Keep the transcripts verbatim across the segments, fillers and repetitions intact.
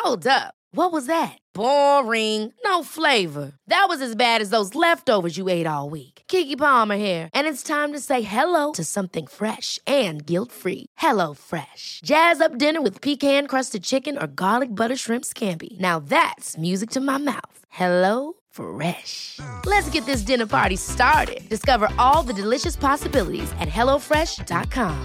Hold up. What was that? Boring. No flavor. That was as bad as those leftovers you ate all week. Keke Palmer here, and it's time to say hello to something fresh and guilt-free. Hello Fresh. Jazz up dinner with pecan-crusted chicken or garlic butter shrimp scampi. Now that's music to my mouth. Hello Fresh. Let's get this dinner party started. Discover all the delicious possibilities at hello fresh dot com.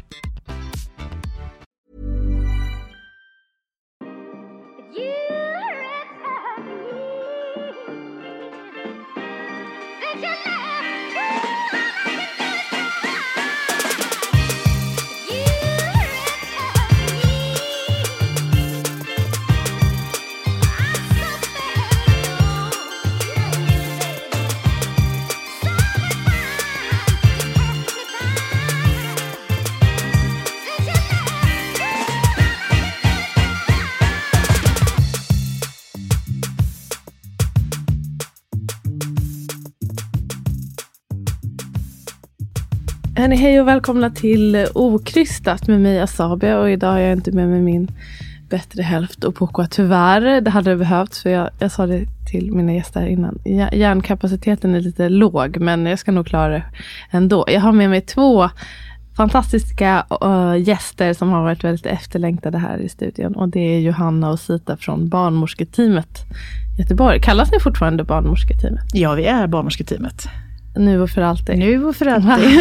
Hörni, hej och välkomna till Okrystat med mig Asabe, och idag är jag inte med med min bättre hälft och Poco, tyvärr. Det hade det behövts, för jag, jag sa det till mina gäster innan. Hjärnkapaciteten är lite låg, men jag ska nog klara det ändå. Jag har med mig två fantastiska uh, gäster som har varit väldigt efterlängtade här i studion, och det är Johanna och Sita från barnmorsketeamet Göteborg. Kallas ni fortfarande barnmorsketeamet? Ja, vi är barnmorsketeamet. Nu och för alltid. Nu och för alltid.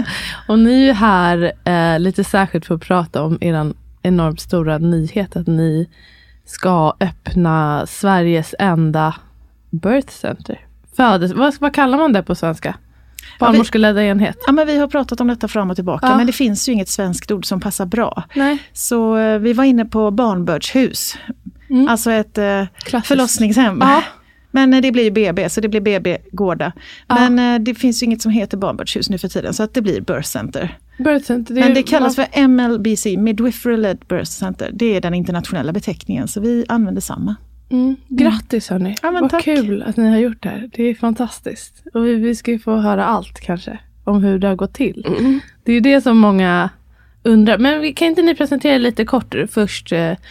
Och ni är här eh, lite särskilt för att prata om er enormt stora nyhet, att ni ska öppna Sveriges enda birth center. Födes, vad, vad kallar man det på svenska? Barnmorskeledda enhet. Ja, men vi har pratat om detta fram och tillbaka, ja. Men det finns ju inget svenskt ord som passar bra. Nej. Så eh, vi var inne på barnbördshus. Mm. Alltså ett eh, förlossningshem. Ja. Men det blir ju B B, så det blir B B-gårda. Ja. Men det finns ju inget som heter barnbördshus nu för tiden, så att det blir birth center. Birth center det Men det kallas man... för M L B C, Midwifery Led Birth Center. Det är den internationella beteckningen, så vi använder samma. Mm. Grattis hörni, ja, vad tack. Kul att ni har gjort det här. Det är fantastiskt. Och vi, vi ska ju få höra allt kanske om hur det har gått till. Mm. Det är ju det som många undrar. Men kan inte ni presentera lite kort först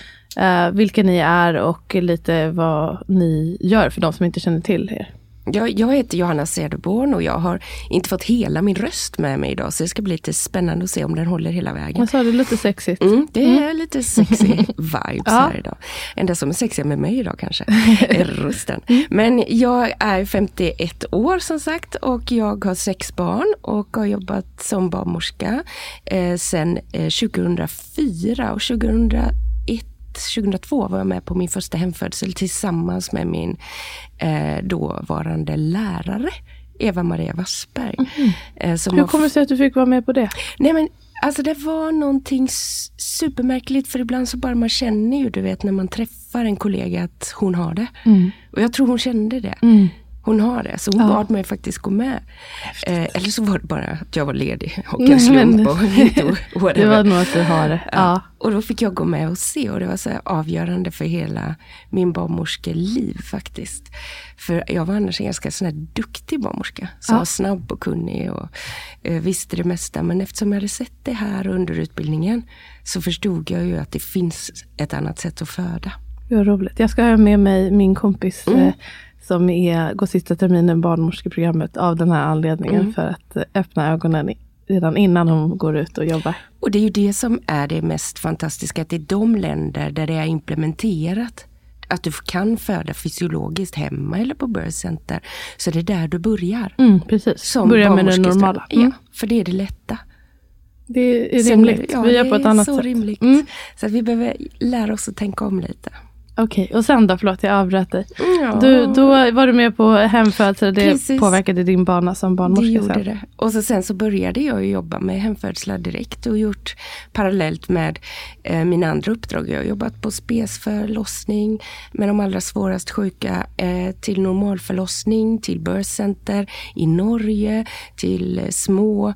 Uh, vilka ni är och lite vad ni gör för de som inte känner till er? Jag, jag heter Johanna Cederborn och jag har inte fått hela min röst med mig idag, så det ska bli lite spännande att se om den håller hela vägen. Vad sa du, lite sexigt? Mm, det är mm. lite sexy vibes ja. här idag. Enda som är sexig med mig idag kanske är rösten. Mm. Men jag är femtioett år som sagt, och jag har sex barn och har jobbat som barnmorska eh, sedan eh, tjugohundrafyra, och tjugohundraett tjugohundratvå var jag med på min första hemfödsel tillsammans med min eh, dåvarande lärare Eva-Maria Wassberg. Mm. Eh, som Hur kommer det sig att du fick vara med på det? Nej men alltså det var någonting supermärkligt, för ibland så bara man känner ju, du vet, när man träffar en kollega att hon har det. Mm. Och jag tror hon kände det. Mm. Hon har det, så hon ja. bad mig faktiskt gå med. Eh, eller så var det bara att jag var ledig och en slump och inte whatever. Det var nog att du har det. Ja. Ja. Och då fick jag gå med och se, och det var så här avgörande för hela min barnmorskeliv faktiskt. För jag var annars en ganska sån här duktig barnmorska, som ja. var snabb och kunnig och eh, visste det mesta. Men eftersom jag hade sett det här under utbildningen så förstod jag ju att det finns ett annat sätt att föda. Det var roligt. Jag ska ha med mig min kompis mm. eh, som är, går sista terminen barnmorskeprogrammet av den här anledningen, mm. för att öppna ögonen redan innan hon går ut och jobbar. Och det är ju det som är det mest fantastiska, att det är de länder där det är implementerat att du kan föda fysiologiskt hemma eller på birth center, så det är där du börjar. Mm, precis. Som börja med det normala. Mm. Ja, för det är det lätta. Det är rimligt. Ja, vi gör på ett annat sätt. Det är så rimligt. Mm. Så att vi behöver lära oss att tänka om lite. Okej, okay. Och sen då, förlåt jag avbröt dig. Ja. Du, då var du med på hemfödsel, det Precis. påverkade din bana som barnmorska. Det gjorde sen. det. Och så sen så började jag jobba med hemfödslar direkt och gjort parallellt med eh, mina andra uppdrag. Jag har jobbat på spesförlossning med de allra svårast sjuka eh, till normalförlossning, till birth center i Norge, till eh, små,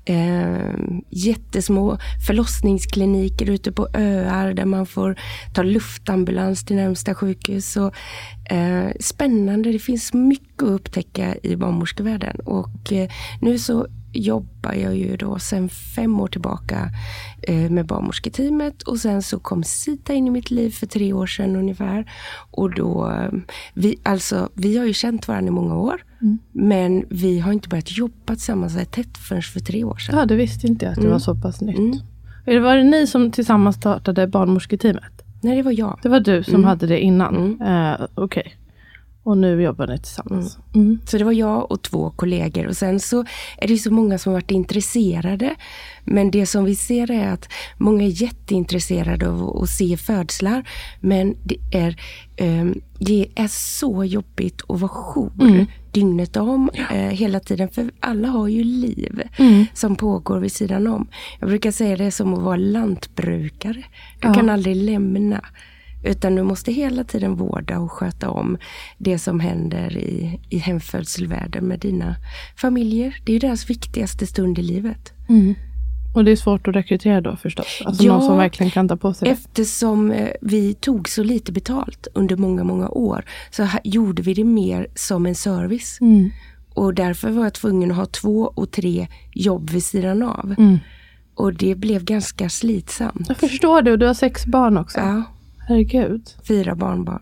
eh, jättesmå förlossningskliniker ute på öar där man får ta luftambulans till närmsta sjukhus. Och, eh, spännande, det finns mycket att upptäcka i barnmorskevärlden. Och eh, nu så jobbar jag ju då sedan fem år tillbaka eh, med barnmorsketeamet. Och sen så kom Sita in i mitt liv för tre år sedan ungefär. Och då, eh, vi, alltså, vi har ju känt varandra i många år. Mm. Men vi har inte börjat jobba tillsammans så tätt förrän för tre år sedan. Ja, det visste inte jag att det mm. var så pass nytt. Mm. Var det ni som tillsammans startade barnmorsketeamet? Nej, det var jag. Det var du som mm. hade det innan? Mm. Uh, Okej. Okay. Och nu jobbar ni tillsammans. Mm. Mm. Så det var jag och två kollegor. Och sen så är det så många som har varit intresserade. Men det som vi ser är att många är jätteintresserade av att se födslar. Men det är, um, det är så jobbigt att vara jour mm. dygnet om. Ja. Uh, hela tiden. För alla har ju liv mm. som pågår vid sidan om. Jag brukar säga det är som att vara lantbrukare. Du ja. kan aldrig lämna. Utan du måste hela tiden vårda och sköta om det som händer i, i hemfödselvärlden med dina familjer. Det är ju deras viktigaste stund i livet. Mm. Och det är svårt att rekrytera då förstås? Alltså ja, någon som verkligen kan ta på sig det. Eftersom vi tog så lite betalt under många, många år så ha, gjorde vi det mer som en service. Mm. Och därför var jag tvungen att ha två och tre jobb vid sidan av. Mm. Och det blev ganska slitsamt. Jag förstår det, och du har sex barn också. Ja. Herregud. Fyra barnbarn.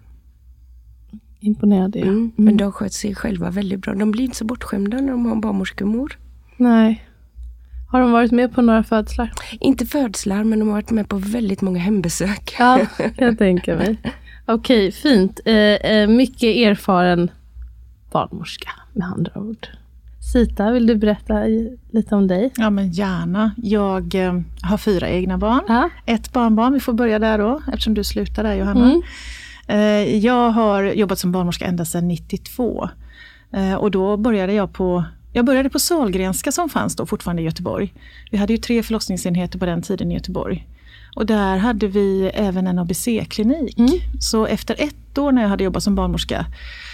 Imponerad jag. Mm. Mm. Men de sköt sig själva väldigt bra. De blir inte så bortskämda när de har en barnmorskemor. Nej. Har de varit med på några födslar? Inte födslar, men de har varit med på väldigt många hembesök. Ja, jag tänker mig. Okej, fint. Eh, eh, mycket erfaren barnmorska med andra ord. Sita, vill du berätta lite om dig? Ja, men gärna. Jag eh, har fyra egna barn. Ja. Ett barnbarn, vi får börja där då, eftersom du slutar där, Johanna. Mm. Eh, jag har jobbat som barnmorska ända sedan nittiotvå. Eh, och då började jag på, jag började på Sahlgrenska som fanns då fortfarande i Göteborg. Vi hade ju tre förlossningsenheter på den tiden i Göteborg. Och där hade vi även en A B C-klinik. Mm. Så efter ett år när jag hade jobbat som barnmorska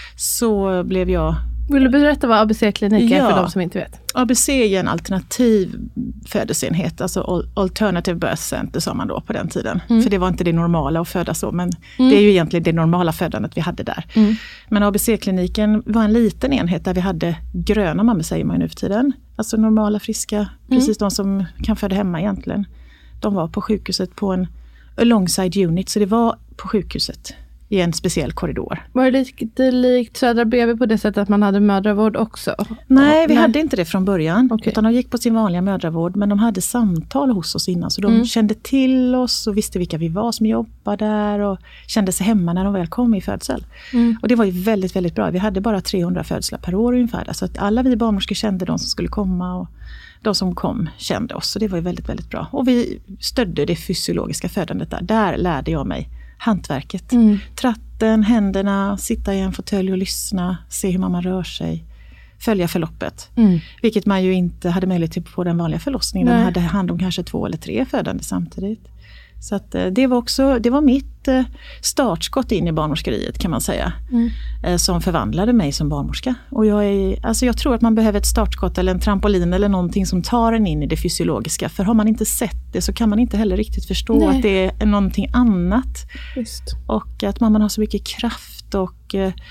så blev jag... Vill du berätta vad A B C-klinik är ja. för de som inte vet? A B C är en alternativ födelsenhet, alltså Alternative Birth Center sa man då på den tiden. Mm. För det var inte det normala att föda så, men mm. det är ju egentligen det normala födandet vi hade där. Mm. Men A B C-kliniken var en liten enhet där vi hade gröna mammor, säger man nu för tiden. Alltså normala, friska, mm. precis de som kan föda hemma egentligen. De var på sjukhuset på en alongside unit, så det var på sjukhuset i en speciell korridor. Var det lite likt Södra B B på det sättet att man hade mödravård också? Nej, vi Nej. hade inte det från början. Okay. Utan de gick på sin vanliga mödravård, men de hade samtal hos oss innan. Så de mm. kände till oss och visste vilka vi var som jobbade där och kände sig hemma när de väl kom i födsel. Mm. Och det var ju väldigt, väldigt bra. Vi hade bara trehundra födslar per år ungefär. Så att alla vi barnmorskor kände de som skulle komma och de som kom kände oss. Så det var ju väldigt, väldigt bra. Och vi stödde det fysiologiska födandet där. Där lärde jag mig hantverket. Mm. Tratten, händerna, sitta i en fåtölj och lyssna, se hur mamma rör sig, följa förloppet. Mm. Vilket man ju inte hade möjlighet till på den vanliga förlossningen. Man hade hand om kanske två eller tre födande samtidigt. Så att det var också, det var mitt startskott in i barnmorskeriet kan man säga. Mm. Som förvandlade mig som barnmorska. Och jag, är, alltså jag tror att man behöver ett startskott eller en trampolin eller någonting som tar en in i det fysiologiska. För har man inte sett det så kan man inte heller riktigt förstå Nej. att det är någonting annat. Just. Och att mamman har så mycket kraft och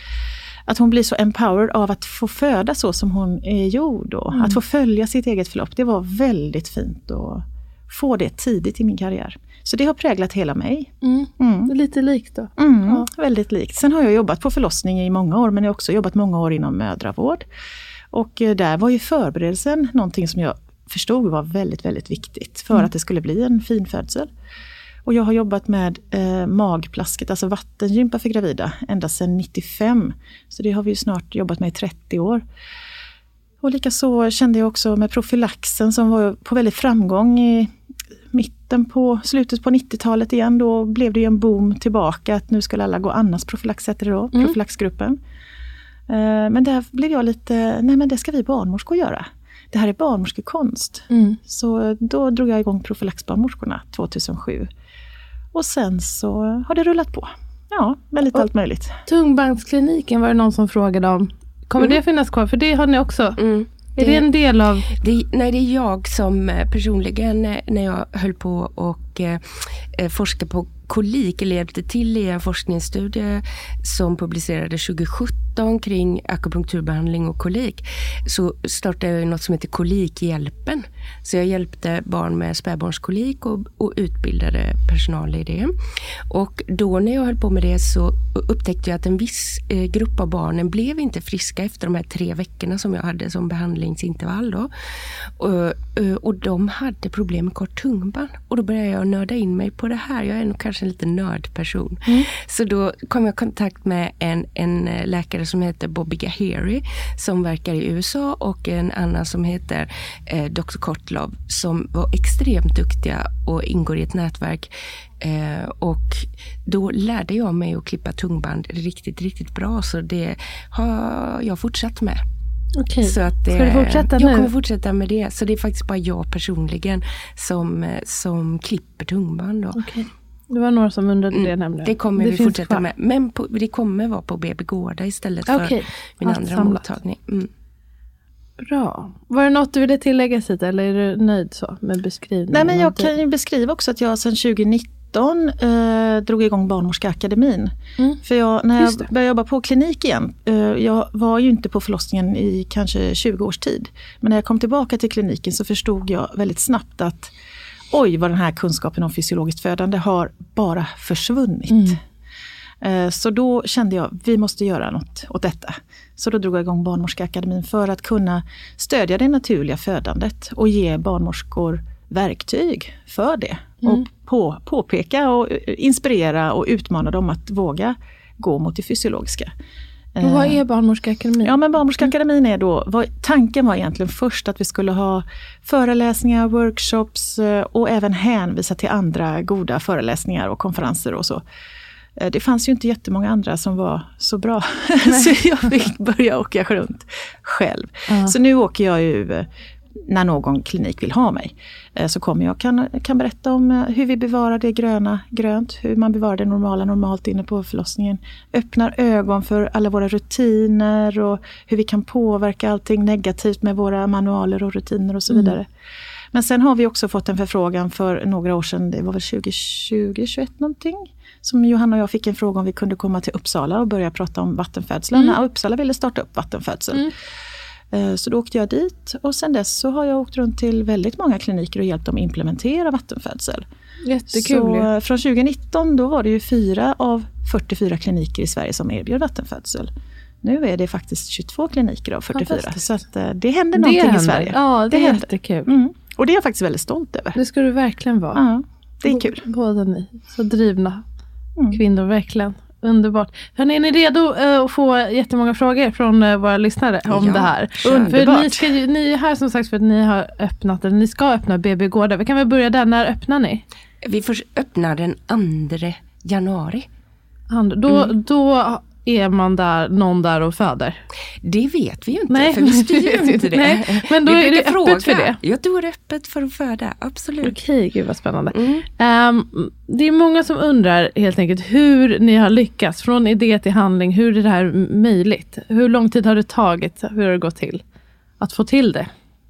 att hon blir så empowered av att få föda så som hon är gjord. Och mm. att få följa sitt eget förlopp, det var väldigt fint att få det tidigt i min karriär. Så det har präglat hela mig. Mm. Mm. Det är lite likt då. Mm, ja. Väldigt likt. Sen har jag jobbat på förlossning i många år, men jag har också jobbat många år inom mödravård. Och där var ju förberedelsen någonting som jag förstod var väldigt, väldigt viktigt för mm. att det skulle bli en fin födsel. Och jag har jobbat med eh, magplasket, alltså vattengympa för gravida, ända sedan nittiofem. Så det har vi ju snart jobbat med i trettio år. Och likaså kände jag också med profylaxen som var på väldigt framgång i mitten på, slutet på nittiotalet igen. Då blev det ju en boom tillbaka att nu skulle alla gå Annas profylax heter det då, mm. profylaxgruppen. Eh, men där blev jag lite, nej men det ska vi barnmorskor göra. Det här är barnmorskekonst. Mm. Så då drog jag igång profylaxbarnmorskorna tjugohundrasju. Och sen så har det rullat på. Ja, väldigt och allt möjligt. Tungbandskliniken var det någon som frågade om. Kommer mm. det finnas kvar? För det har ni också. Mm. Är det, det en del av... Det, nej, det är jag som personligen när jag höll på och eh, forska på kolik eller hjälpte till i en forskningsstudie som publicerades tjugo sjutton nitton kring akupunkturbehandling och kolik så startade jag något som heter Kolikhjälpen. Så jag hjälpte barn med spädbarnskolik och, och utbildade personal i det. Och då när jag höll på med det så upptäckte jag att en viss eh, grupp av barnen blev inte friska efter de här tre veckorna som jag hade som behandlingsintervall då. Och, och de hade problem med kort tungband. Och då började jag nörda in mig på det här. Jag är nog kanske en liten nördperson. Mm. Så då kom jag i kontakt med en, en läkare som heter Bobby Gahary som verkar i U S A och en annan som heter eh, doktor Kotlov som var extremt duktiga och ingår i ett nätverk. Eh, och då lärde jag mig att klippa tungband riktigt, riktigt bra. Så det har jag fortsatt med. Okej, så att det, ska du fortsätta nu? Jag kommer fortsätta med det. Så det är faktiskt bara jag personligen som, som klipper tungband då. Okej. Det var några som undrade det nämligen. Det kommer det vi fortsätta kvar. med. Men på, det kommer vara på B B Gårda istället för okay. min Allt andra samlat. mottagning. Mm. Bra. Var det något du ville tillägga Sita, eller är du nöjd så med beskrivningen? Nej, men jag kan ju beskriva också att jag sedan tjugonitton eh, drog igång Barnmorskeakademin. Mm. För jag, när jag började jobba på klinik igen, eh, jag var ju inte på förlossningen i kanske tjugo års tid. Men när jag kom tillbaka till kliniken så förstod jag väldigt snabbt att oj, vad den här kunskapen om fysiologiskt födande har bara försvunnit. Mm. Så då kände jag, vi måste göra något åt detta. Så då drog jag igång Barnmorskeakademin för att kunna stödja det naturliga födandet och ge barnmorskor verktyg för det. Mm. Och på, påpeka och inspirera och utmana dem att våga gå mot det fysiologiska. Och vad är Barnmorskeakademin? Ja, men Barnmorskeakademin är då, vad, tanken var egentligen först att vi skulle ha föreläsningar, workshops och även hänvisa till andra goda föreläsningar och konferenser och så. Det fanns ju inte jättemånga andra som var så bra. Så jag fick börja åka runt själv. Uh. Så nu åker jag ju när någon klinik vill ha mig. Så kommer jag kan, kan berätta om hur vi bevarar det gröna grönt. Hur man bevarar det normala normalt inne på förlossningen. Öppnar ögon för alla våra rutiner och hur vi kan påverka allting negativt med våra manualer och rutiner och så vidare. Mm. Men sen har vi också fått en förfrågan för några år sedan, det var väl tjugo tjugo tjugoett någonting, som Johanna och jag fick en fråga om vi kunde komma till Uppsala och börja prata om vattenfödslar. Mm. Uppsala ville starta upp vattenfödsel. Mm. Så då åkte jag dit och sen dess så har jag åkt runt till väldigt många kliniker och hjälpt dem implementera vattenfödsel. Jättekul. Så från tjugonitton då var det ju fyra av fyrtiofyra kliniker i Sverige som erbjöd vattenfödsel. Nu är det faktiskt tjugotvå kliniker av fyrtiofyra. Så att det händer någonting det händer. i Sverige. Ja, det, det är jättekul. Mm. Och det är jag faktiskt väldigt stolt över. Det ska du verkligen vara. Ja, det är kul. Båda ni. Så drivna mm. kvinnor, verkligen. Underbart. Hörrni, är ni redo uh, att få jättemånga frågor från uh, våra lyssnare om ja, det här? Underbart. För ni, ska ju, ni är här som sagt för att ni har öppnat, eller ni ska öppna B B Gårda. Vi kan väl börja där. När öppnar ni? Vi får öppna den andra januari. And, då, mm. då är man där, någon där och föder? Det vet vi ju inte, Nej. för vi styr ju inte det. Nej. Men då vi är det öppet fråga. för det? Ja, då är det öppet för att föda, absolut. Okej, gud vad spännande. Mm. Um, det är många som undrar helt enkelt hur ni har lyckats, från idé till handling, hur är det här möjligt? Hur lång tid har det tagit? Hur har det gått till att få till det?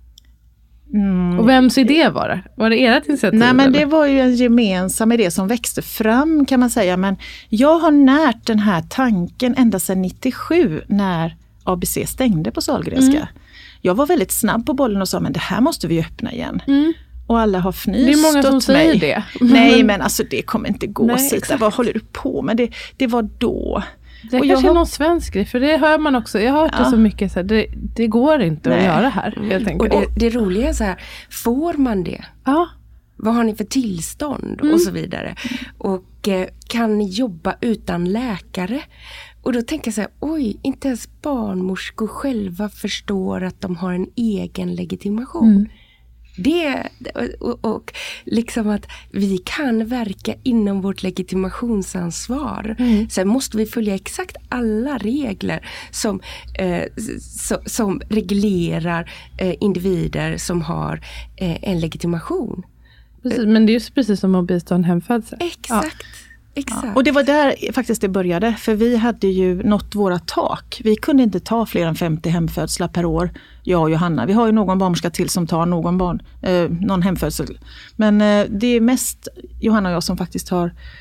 Mm. Och vems idé var det? Var det ert initiativ? Nej, men eller? det var ju en gemensam idé som växte fram, kan man säga. Men jag har närt den här tanken ända sedan nittiosju när A B C stängde på Sahlgrenska. Mm. Jag var väldigt snabb på bollen och sa, men det här måste vi öppna igen. Mm. Och alla har fnyst. Det är många som säger mig. det. Nej, men alltså det kommer inte gå. Sita. Vad håller du på med? Det, det var då. Det är och kanske har... någon svensk grej, för det hör man också. Jag har hört ja. det så mycket, så här, det, det går inte Nej. att göra här. Helt enkelt. Och det, det roliga är så här, får man det? Ja. Vad har ni för tillstånd? Mm. Och så vidare. Och eh, kan ni jobba utan läkare? Och då tänker jag så här, oj, inte ens barnmorskor själva förstår att de har en egen legitimation. Mm. Det, och, och liksom att vi kan verka inom vårt legitimationsansvar. Mm. Sen måste vi följa exakt alla regler som, eh, so, som reglerar eh, individer som har eh, en legitimation. Precis, men det är ju precis som att bistå en hemfödsel. Exakt. Ja. Exakt. Ja, och det var där faktiskt det började, för vi hade ju nått våra tak. Vi kunde inte ta fler än femtio hemfödslar per år, jag och Johanna. Vi har ju någon barnmorska till som tar någon, barn, eh, någon hemfödsel. Men eh, det är mest Johanna och jag som faktiskt har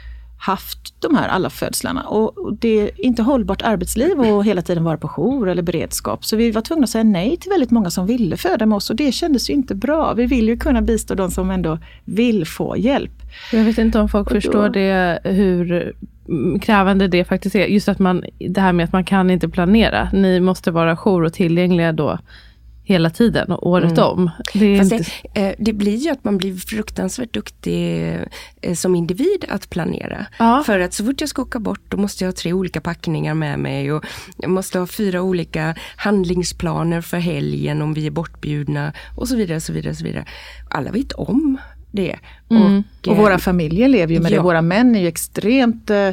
haft de här alla födslarna. Och det är inte hållbart arbetsliv och hela tiden vara på jour eller beredskap. Så vi var tvungna att säga nej till väldigt många som ville föda med oss. Och det kändes ju inte bra. Vi vill ju kunna bistå de som ändå vill få hjälp. Jag vet inte om folk då förstår det, hur krävande det faktiskt är. Just att man, det här med att man kan inte planera. Ni måste vara jour och tillgängliga då hela tiden och året mm. om. Det, är inte... det, det blir ju att man blir fruktansvärt duktig som individ att planera. Ja. För att så fort jag ska åka bort, då måste jag ha tre olika packningar med mig och jag måste ha fyra olika handlingsplaner för helgen om vi är bortbjudna och så vidare, så vidare, så vidare. Alla vet om det. Mm. Och, och våra familjer lever ju med ja. det. Våra män är ju extremt, eh,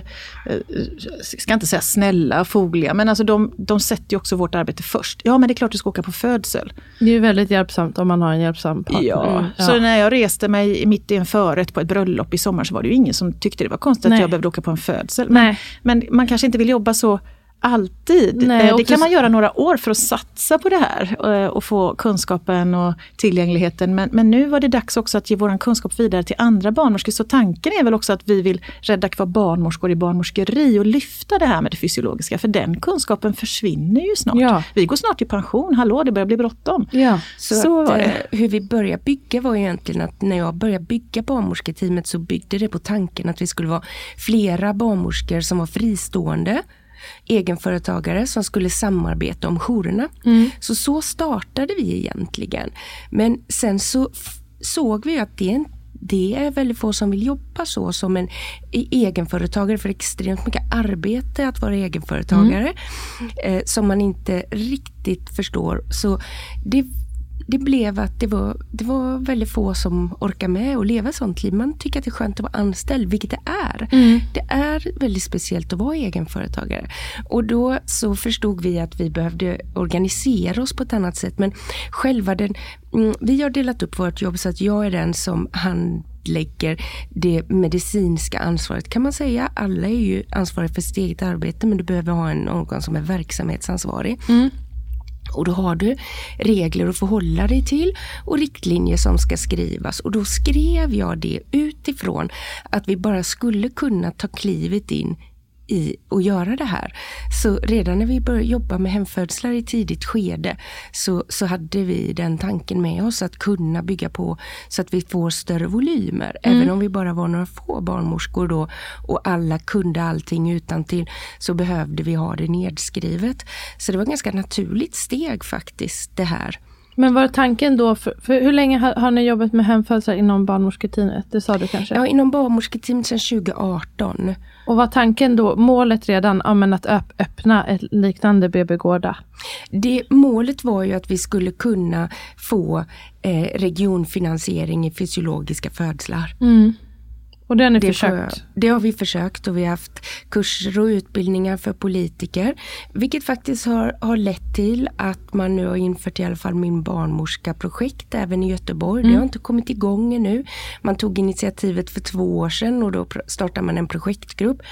ska inte säga snälla, fogliga, men alltså de, de sätter ju också vårt arbete först. Ja, men det är klart du ska åka på födsel. Det är ju väldigt hjälpsamt om man har en hjälpsam partner. Ja. Mm. ja, så när jag reste mig mitt i en förrätt på ett bröllop i sommar så var det ju ingen som tyckte det var konstigt Nej. att jag behövde åka på en födsel. Men, men man kanske inte vill jobba så alltid. Nej, det kan man göra några år för att satsa på det här och få kunskapen och tillgängligheten. Men, men nu var det dags också att ge vår kunskap vidare till andra barnmorskor. Så tanken är väl också att vi vill rädda kvar barnmorskor i barnmorskeri och lyfta det här med det fysiologiska. För den kunskapen försvinner ju snart. Ja. Vi går snart i pension. Hallå, det börjar bli bråttom. Ja. Så, så att, eh, hur vi började bygga var egentligen att när jag började bygga barnmorsketeamet så byggde det på tanken att vi skulle vara flera barnmorskor som var fristående egenföretagare som skulle samarbeta om jourerna. Mm. Så så startade vi egentligen. Men sen så f- såg vi att det, det är väldigt få som vill jobba så som en egenföretagare, för extremt mycket arbete att vara egenföretagare mm. eh, som man inte riktigt förstår. Så det Det blev att det var, det var väldigt få som orkar med att leva sånt liv. Man tycker att det är skönt att vara anställd, vilket det är. Mm. Det är väldigt speciellt att vara egenföretagare. Och då så förstod vi att vi behövde organisera oss på ett annat sätt. Men själva den, mm, vi har delat upp vårt jobb så att jag är den som handlägger det medicinska ansvaret. Kan man säga, alla är ju ansvariga för sitt eget arbete, men du behöver ha en organ som är verksamhetsansvarig. Mm. Och då har du regler att förhålla dig till och riktlinjer som ska skrivas. Och då skrev jag det utifrån att vi bara skulle kunna ta klivet in i och göra det här. Så redan när vi började jobba med hemfödslar i tidigt skede så, så hade vi den tanken med oss att kunna bygga på så att vi får större volymer. Mm. Även om vi bara var några få barnmorskor då och alla kunde allting utantill så behövde vi ha det nedskrivet. Så det var ett ganska naturligt steg faktiskt det här. Men var tanken då, för, för hur länge har, har ni jobbat med hemfödslar inom barnmorsketeamet? Det sa du kanske? Ja, inom barnmorsketeamet sedan tjugo arton. Och var tanken då, målet redan, ja, men att öpp, öppna ett liknande B B-gårda? Det målet var ju att vi skulle kunna få eh, regionfinansiering i fysiologiska födslar. Mm. Och det har ni det försökt? För, det har vi försökt och vi har haft kurser och utbildningar för politiker. Vilket faktiskt har, har lett till att man nu har infört i alla fall min barnmorska-projekt även i Göteborg. Mm. Det har inte kommit igång ännu. Man tog initiativet för två år sedan och då startade man en projektgrupp.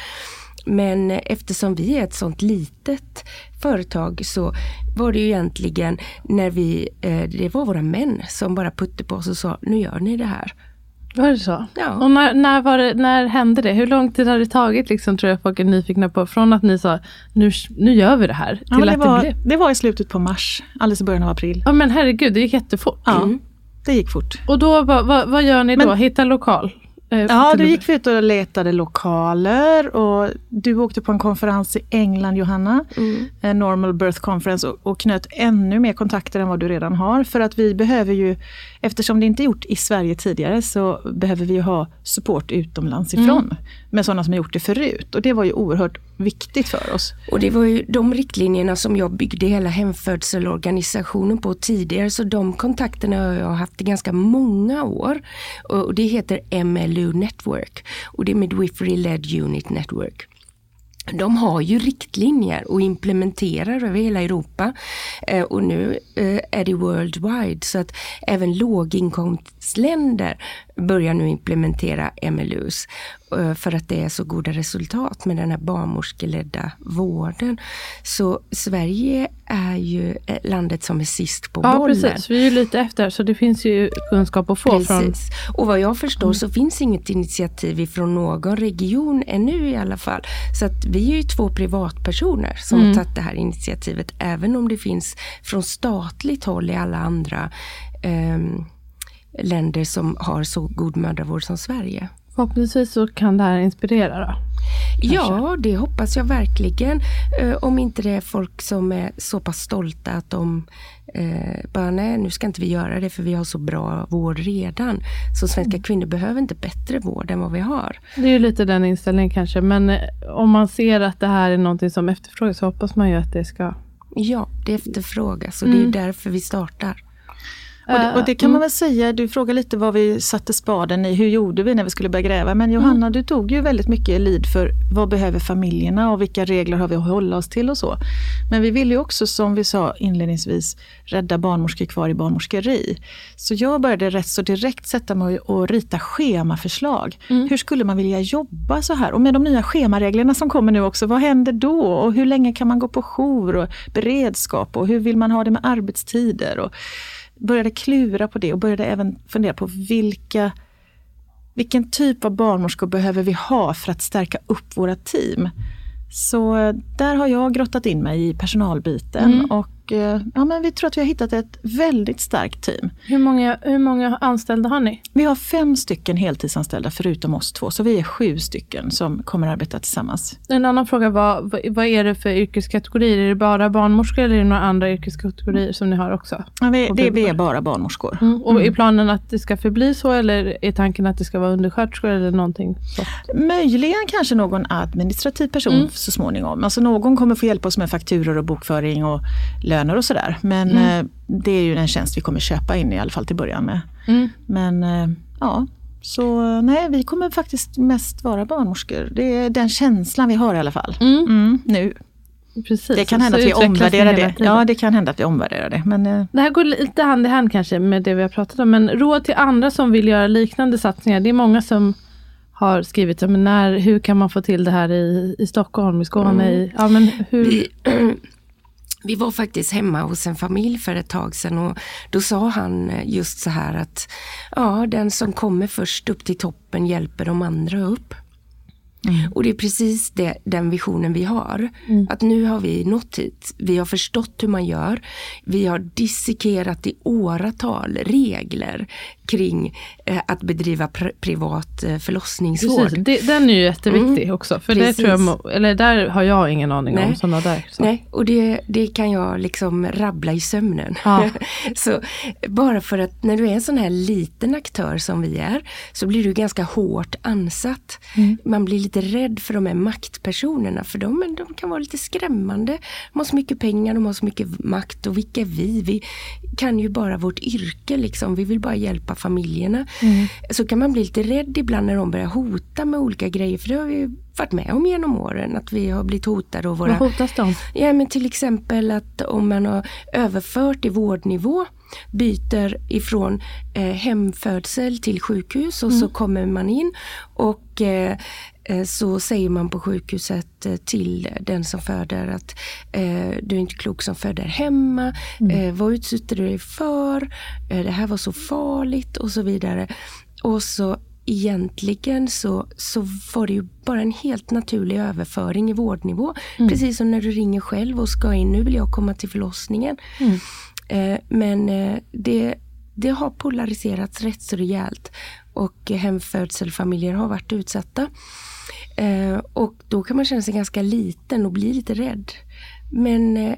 Men eftersom vi är ett sånt litet företag så var det ju egentligen när vi, det var våra män som bara puttade på oss och sa, nu gör ni det här. Var det så? Ja. Och när, när, var det, när hände det? Hur lång tid har det tagit liksom, tror jag folk är nyfikna på? Från att ni sa, nu, nu gör vi det här. Till ja, det, att var, det, blev. det var i slutet på mars, alldeles i början av april. Ja men herregud, det gick jättefort. Ja, mm. det gick fort. Och då, vad, vad, vad gör ni då? Men, hitta lokal? Ja, då gick vi ut och letade lokaler och du åkte på en konferens i England, Johanna, mm. en Normal Birth Conference och, och knöt ännu mer kontakter än vad du redan har. För att vi behöver ju, eftersom det inte är gjort i Sverige tidigare så behöver vi ju ha support utomlands ifrån mm. med sådana som har gjort det förut. Och det var ju oerhört viktigt för oss. Och det var ju de riktlinjerna som jag byggde hela hemfödselorganisationen på tidigare. Så de kontakterna har jag haft i ganska många år. Och det heter M L U Network och det är Midwifery Led Unit Network. De har ju riktlinjer och implementerar över hela Europa eh, och nu eh, är det worldwide så att även låginkomstländer börjar nu implementera M L Us. för att det är så goda resultat med den här barnmorskeledda vården. Så Sverige är ju landet som är sist på ja, bollen. Ja, precis. Vi är ju lite efter, så det finns ju kunskap att få. Precis. Från... Och vad jag förstår mm. så finns inget initiativ från någon region ännu i alla fall. Så att vi är ju två privatpersoner som mm. har tagit det här initiativet, även om det finns från statligt håll i alla andra eh, länder som har så god mödravård som Sverige. Förhoppningsvis så kan det här inspirera då? Kanske. Ja, det hoppas jag verkligen. Eh, om inte det är folk som är så pass stolta att de eh, bara nej, nu ska inte vi göra det för vi har så bra vård redan. Så svenska mm. kvinnor behöver inte bättre vård än vad vi har. Det är ju lite den inställningen kanske, men om man ser att det här är någonting som efterfrågas så hoppas man ju att det ska... Ja, det efterfrågas och mm. det är ju därför vi startar. Och det, och det kan man väl säga, du frågar lite vad vi satte spaden i, hur gjorde vi när vi skulle börja gräva. Men Johanna, mm. du tog ju väldigt mycket lid för vad behöver familjerna och vilka regler har vi att hålla oss till och så. Men vi vill ju också, som vi sa inledningsvis, rädda barnmorskor kvar i barnmorskeri. Så jag började rätt så direkt sätta mig och rita schemaförslag. Mm. Hur skulle man vilja jobba så här? Och med de nya schemareglerna som kommer nu också, vad händer då? Och hur länge kan man gå på jour och beredskap? Och hur vill man ha det med arbetstider? Och började klura på det och började även fundera på vilka, vilken typ av barnmorskor behöver vi ha för att stärka upp våra team. Så där har jag grottat in mig i personalbiten mm. och ja, men vi tror att vi har hittat ett väldigt starkt team. Hur många, hur många anställda har ni? Vi har fem stycken heltidsanställda förutom oss två, så vi är sju stycken som kommer att arbeta tillsammans. En annan fråga var, vad är det för yrkeskategorier? Är det bara barnmorskor eller är det några andra yrkeskategorier som ni har också? Ja, vi, det, vi är bara barnmorskor. Mm. Och mm. är planen att det ska förbli så eller är tanken att det ska vara undersköterskor eller någonting så? Möjligen kanske någon administrativ person mm. så småningom. Alltså någon kommer få hjälpa oss med fakturor och bokföring och lön och sådär. Men mm. det är ju en tjänst vi kommer köpa in i alla fall till början med. Mm. Men ja, så nej, vi kommer faktiskt mest vara barnmorskor. Det är den känslan vi har i alla fall. Mm. Mm, nu. Precis. Det kan hända att vi omvärderar det. Ja, det kan hända att vi omvärderar det. Men, det här går lite hand i hand kanske med det vi har pratat om. Men råd till andra som vill göra liknande satsningar. Det är många som har skrivit men när, hur kan man få till det här i, i Stockholm, i Skåne? Mm. I, ja, men hur... Vi, vi var faktiskt hemma hos en familj för ett tag sedan och då sa han just så här att ja, den som kommer först upp till toppen hjälper de andra upp. Mm. Och det är precis det, den visionen vi har. Mm. Att nu har vi nått hit. Vi har förstått hur man gör. Vi har dissekerat i åratal regler kring eh, att bedriva pr- privat eh, förlossningsvård. Precis. Det, den är ju jätteviktig mm. också. För det tror jag, eller där har jag ingen aning Nej. om sådana där. Så. Nej, och det, det kan jag liksom rabbla i sömnen. Ja. Så bara för att när du är en sån här liten aktör som vi är så blir du ganska hårt ansatt. Mm. Man blir lite rädd för de här maktpersonerna för dem, de kan vara lite skrämmande. De har så mycket pengar, de har så mycket makt och vilka är vi? Vi kan ju bara vårt yrke liksom. Vi vill bara hjälpa familjerna. Mm. Så kan man bli lite rädd ibland när de börjar hota med olika grejer, för det har vi varit med om genom åren att vi har blivit hotade. Och våra... Vad hotas de? Ja, men till exempel att om man har överfört i vårdnivå, byter ifrån eh, hemfödsel till sjukhus och mm. så kommer man in och eh, så säger man på sjukhuset till den som föder att eh, du är inte klok som föder hemma. Mm. Eh, vad utsätter du dig för? Eh, det här var så farligt och så vidare. Och så egentligen så, så var det ju bara en helt naturlig överföring i vårdnivå. Mm. Precis som när du ringer själv och ska in, nu vill jag komma till förlossningen. Mm. Eh, men eh, det, det har polariserats rätt så rejält och hemfödselfamiljer har varit utsatta. Eh, och då kan man känna sig ganska liten och bli lite rädd. Men eh,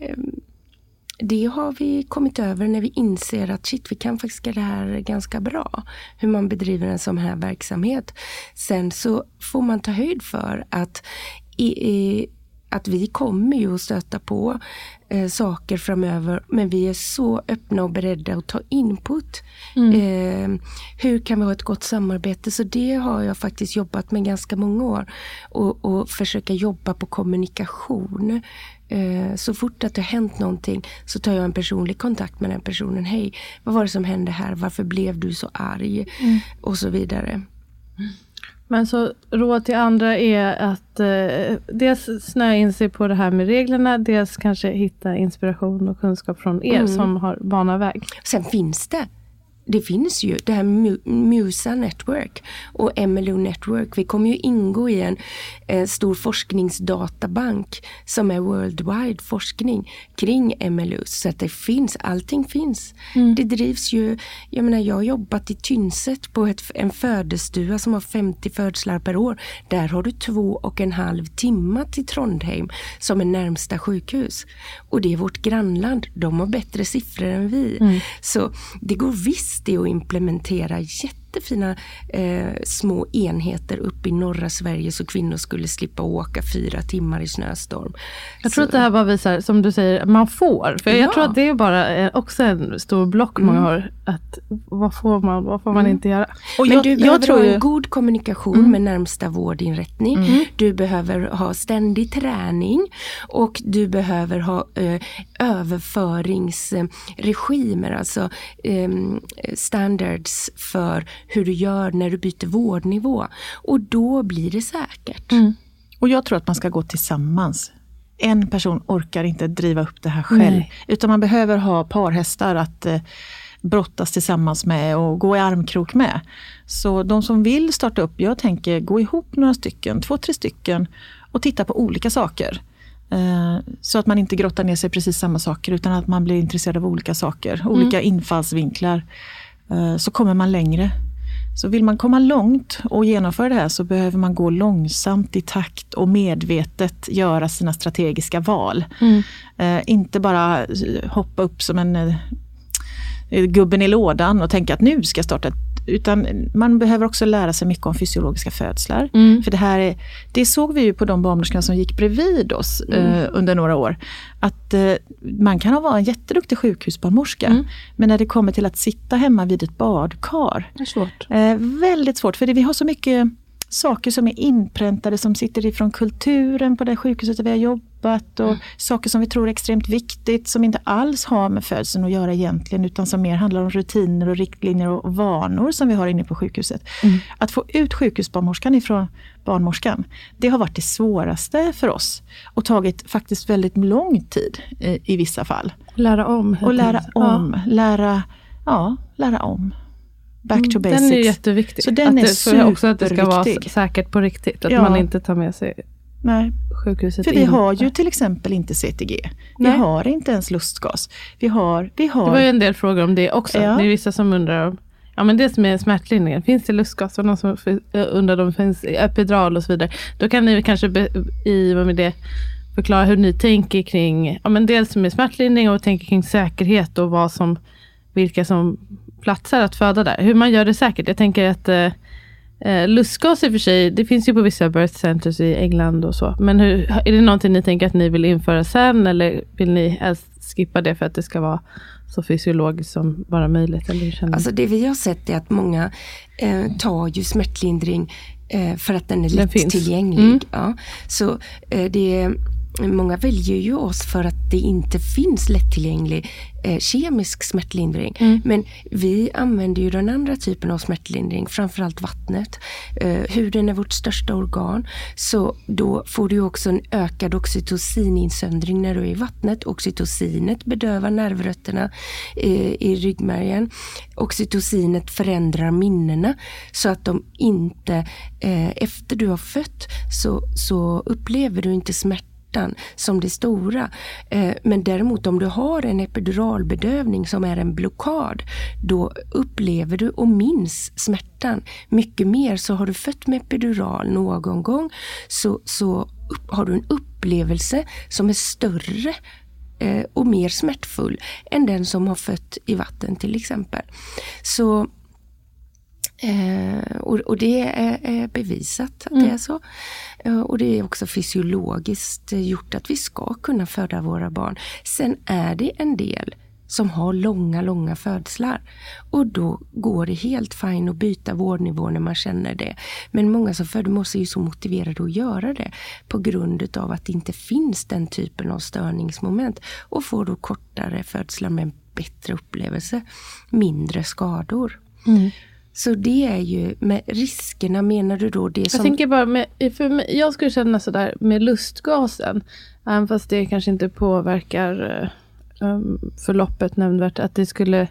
det har vi kommit över när vi inser att shit, vi kan faktiskt det här ganska bra. Hur man bedriver en sån här verksamhet. Sen så får man ta höjd för att i, i att vi kommer ju att stöta på eh, saker framöver, men vi är så öppna och beredda att ta input. Mm. Eh, hur kan vi ha ett gott samarbete? Så det har jag faktiskt jobbat med ganska många år. Och, och försöka jobba på kommunikation. Eh, så fort att det har hänt någonting så tar jag en personlig kontakt med den personen. Hej, vad var det som hände här? Varför blev du så arg? Mm. Och så vidare. Mm. Men så råd till andra är att eh, dels snöa in sig på det här med reglerna, dels kanske hitta inspiration och kunskap från er mm. som har banar väg. Sen finns det. Det finns ju det här Musa Network och M L O Network. Vi kommer ju ingå i en, en stor forskningsdatabank som är worldwide forskning kring M L O. Så att det finns, allting finns. Mm. Det drivs ju, jag menar jag har jobbat i Tynset på ett, en födestua som har femtio födslar per år. Där har du två och en halv timme till Trondheim som är närmsta sjukhus. Och det är vårt grannland. De har bättre siffror än vi. Mm. Så det går visst det att implementera jättefina eh, små enheter upp i norra Sverige så kvinnor skulle slippa åka fyra timmar i snöstorm. Jag så. tror att det här bara visar, som du säger, man får. För ja. jag tror att det är bara också en stor block mm. många har. Att vad får man, vad får man mm. inte göra? Och Men jag, du behöver jag tror ha en god kommunikation mm. med närmsta vårdinrättning. Mm. Du behöver ha ständig träning och du behöver ha eh, överföringsregimer, alltså eh, standards för hur du gör när du byter vårdnivå. Och då blir det säkert. Mm. Och jag tror att man ska gå tillsammans. En person orkar inte driva upp det här själv. Nej. Utan man behöver ha parhästar att eh, brottas tillsammans med och gå i armkrok med. Så de som vill starta upp, jag tänker gå ihop några stycken, två, tre stycken och titta på olika saker. Eh, så att man inte grottar ner sig precis samma saker utan att man blir intresserad av olika saker, mm. olika infallsvinklar. Eh, så kommer man längre. Så vill man komma långt och genomföra det här så behöver man gå långsamt i takt och medvetet göra sina strategiska val. Mm. Eh, inte bara hoppa upp som en eh, gubben i lådan och tänka att nu ska jag starta ett, utan man behöver också lära sig mycket om fysiologiska födslar. Mm. För det här är, det såg vi ju på de barnmorskorna som gick bredvid oss mm. eh, under några år. Att eh, man kan vara en jätteduktig sjukhusbarnmorska. Mm. Men när det kommer till att sitta hemma vid ett badkar. Det är svårt. Eh, väldigt svårt, för det, vi har så mycket saker som är inpräntade som sitter ifrån kulturen på det sjukhuset där vi har jobbat och mm. saker som vi tror är extremt viktigt som inte alls har med födseln att göra egentligen utan som mer handlar om rutiner och riktlinjer och vanor som vi har inne på sjukhuset. Mm. Att få ut sjukhusbarnmorskan ifrån barnmorskan, det har varit det svåraste för oss och tagit faktiskt väldigt lång tid i, i vissa fall. Lära om. Och lära om, ja. lära, ja, lära om. Back to basics. Den är jätteviktig. Så den att är det, för också att det ska vara säkert på riktigt. Att ja. man inte tar med sig Nej. sjukhuset För vi in. har ju till exempel inte C T G. Vi Nej. har inte ens lustgas. Vi har, vi har... Det var ju en del frågor om det också. Ja. Det är vissa som undrar om ja, men det som är smärtlindringen. Finns det lustgas? Och någon som undrar om det finns epidural och så vidare. Då kan ni kanske be, i med det förklara hur ni tänker kring ja, men dels med smärtlindring och tänker kring säkerhet och vad som, vilka som platser att föda där. Hur man gör det säkert. Jag tänker att eh, lustgas i och för sig, det finns ju på vissa birth centers i England och så. Men hur, är det någonting ni tänker att ni vill införa sen eller vill ni helst skippa det för att det ska vara så fysiologiskt som bara möjligt? Eller alltså det vi har sett är att många eh, tar ju smärtlindring eh, för att den är den lättillgänglig. Mm. Ja. Så eh, det är många väljer ju oss för att det inte finns lättillgänglig eh, kemisk smärtlindring. Mm. Men vi använder ju den andra typen av smärtlindring, framförallt vattnet. Eh, huden är vårt största organ. Så då får du också en ökad oxytocininsöndring när du är i vattnet. Oxytocinet bedövar nervrötterna eh, i ryggmärgen. Oxytocinet förändrar minnena så att de inte, eh, efter du har fött så, så upplever du inte smärta som det stora. Eh, men däremot om du har en epiduralbedövning som är en blockad, då upplever du och minns smärtan mycket mer. Så har du fött med epidural någon gång så, så upp, har du en upplevelse som är större eh, och mer smärtfull än den som har fött i vatten till exempel. Så Eh, och, och det är, är bevisat att mm. det är så. Eh, och det är också fysiologiskt gjort att vi ska kunna föda våra barn. Sen är det en del som har långa, långa födslar. Och då går det helt fint att byta vårdnivå när man känner det. Men många som föder måste ju så motiverade att göra det på grund av att det inte finns den typen av störningsmoment. Och får då kortare födslar med en bättre upplevelse, mindre skador. Mm. Så det är ju med riskerna, menar du då det som... Jag tänker bara, med, för mig, jag skulle känna sådär med lustgasen, även fast det kanske inte påverkar um, förloppet nämnvärt, att det skulle...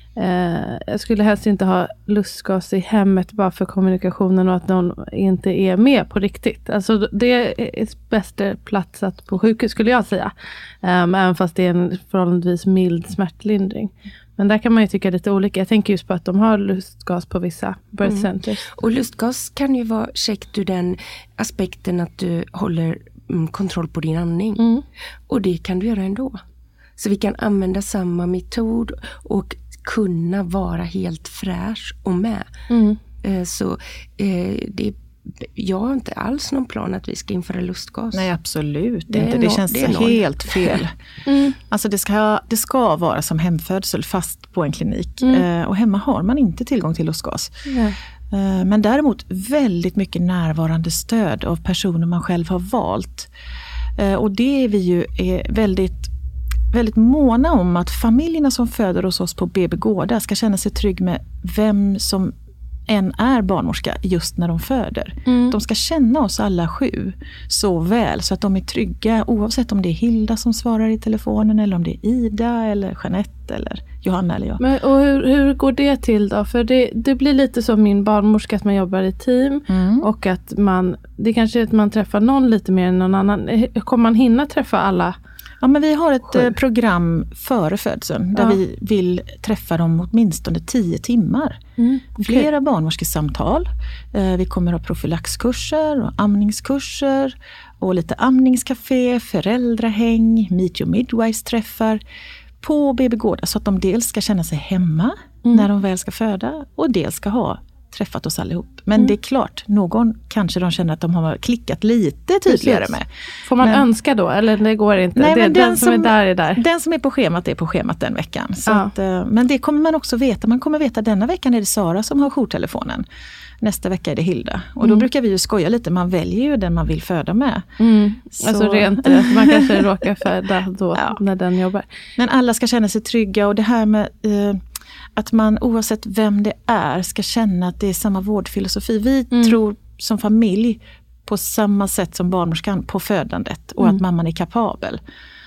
Eh, jag skulle helst inte ha lustgas i hemmet bara för kommunikationen och att någon inte är med på riktigt. Alltså det är bästa platsat på sjukhus skulle jag säga. Um, även fast det är en förhållandevis mild smärtlindring. Men där kan man ju tycka lite olika. Jag tänker just på att de har lustgas på vissa birth centers. Mm. Och lustgas kan ju vara käckt ur den aspekten att du håller mm, kontroll på din andning. Mm. Och det kan du göra ändå. Så vi kan använda samma metod och kunna vara helt fräsch och med. Mm. Eh, så eh, det, jag har inte alls någon plan att vi ska införa lustgas. Nej, absolut det inte. Det no- känns det helt fel. mm. Alltså det ska, det ska vara som hemfödsel fast på en klinik. Mm. Eh, och hemma har man inte tillgång till lustgas. Mm. Eh, men däremot väldigt mycket närvarande stöd av personer man själv har valt. Eh, och det är vi ju är väldigt väldigt måna om att familjerna som föder hos oss på B B Gårda ska känna sig trygg med vem som än är barnmorska just när de föder. Mm. De ska känna oss alla sju så väl så att de är trygga oavsett om det är Hilda som svarar i telefonen eller om det är Ida eller Jeanette eller Johanna eller jag. Men, och hur, hur går det till då? För det, det blir lite som min barnmorska att man jobbar i team mm. och att man, det kanske är att man träffar någon lite mer än någon annan. Kommer man hinna träffa alla? Ja, men vi har ett Sjuk. program före födseln där ja. vi vill träffa dem åtminstone tio timmar. Mm, okay. Flera barnmorskesamtal. Vi kommer att ha profylaxkurser och amningskurser och lite amningscafé, föräldrahäng, meet your midwives träffar på B B Gårda så att de dels ska känna sig hemma mm. när de väl ska föda och dels ska ha träffat oss allihop. Men mm. det är klart, någon kanske de känner att de har klickat lite tydligare Precis. med. Får man men, önska då? Eller det går inte? Nej, det, men den, den som är där är där. Den som är på schemat är på schemat den veckan. Så ja. att, men det kommer man också veta. Man kommer veta denna veckan är det Sara som har jourtelefonen. Nästa vecka är det Hilda. Och mm. då brukar vi ju skoja lite. Man väljer ju den man vill föda med. Mm. Alltså rent man kanske råkar föda då ja. när den jobbar. Men alla ska känna sig trygga. Och det här med... Eh, att man oavsett vem det är ska känna att det är samma vårdfilosofi. Vi mm. tror som familj på samma sätt som barnmorskan på födandet. Och mm. att mamman är kapabel.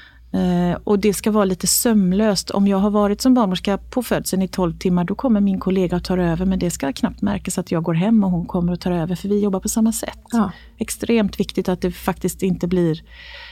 Uh, och det ska vara lite sömlöst. Om jag har varit som barnmorska på födseln i tolv timmar då kommer min kollega att ta över. Men det ska knappt märkas att jag går hem och hon kommer att ta över. För vi jobbar på samma sätt. Ja. Extremt viktigt att det faktiskt inte blir...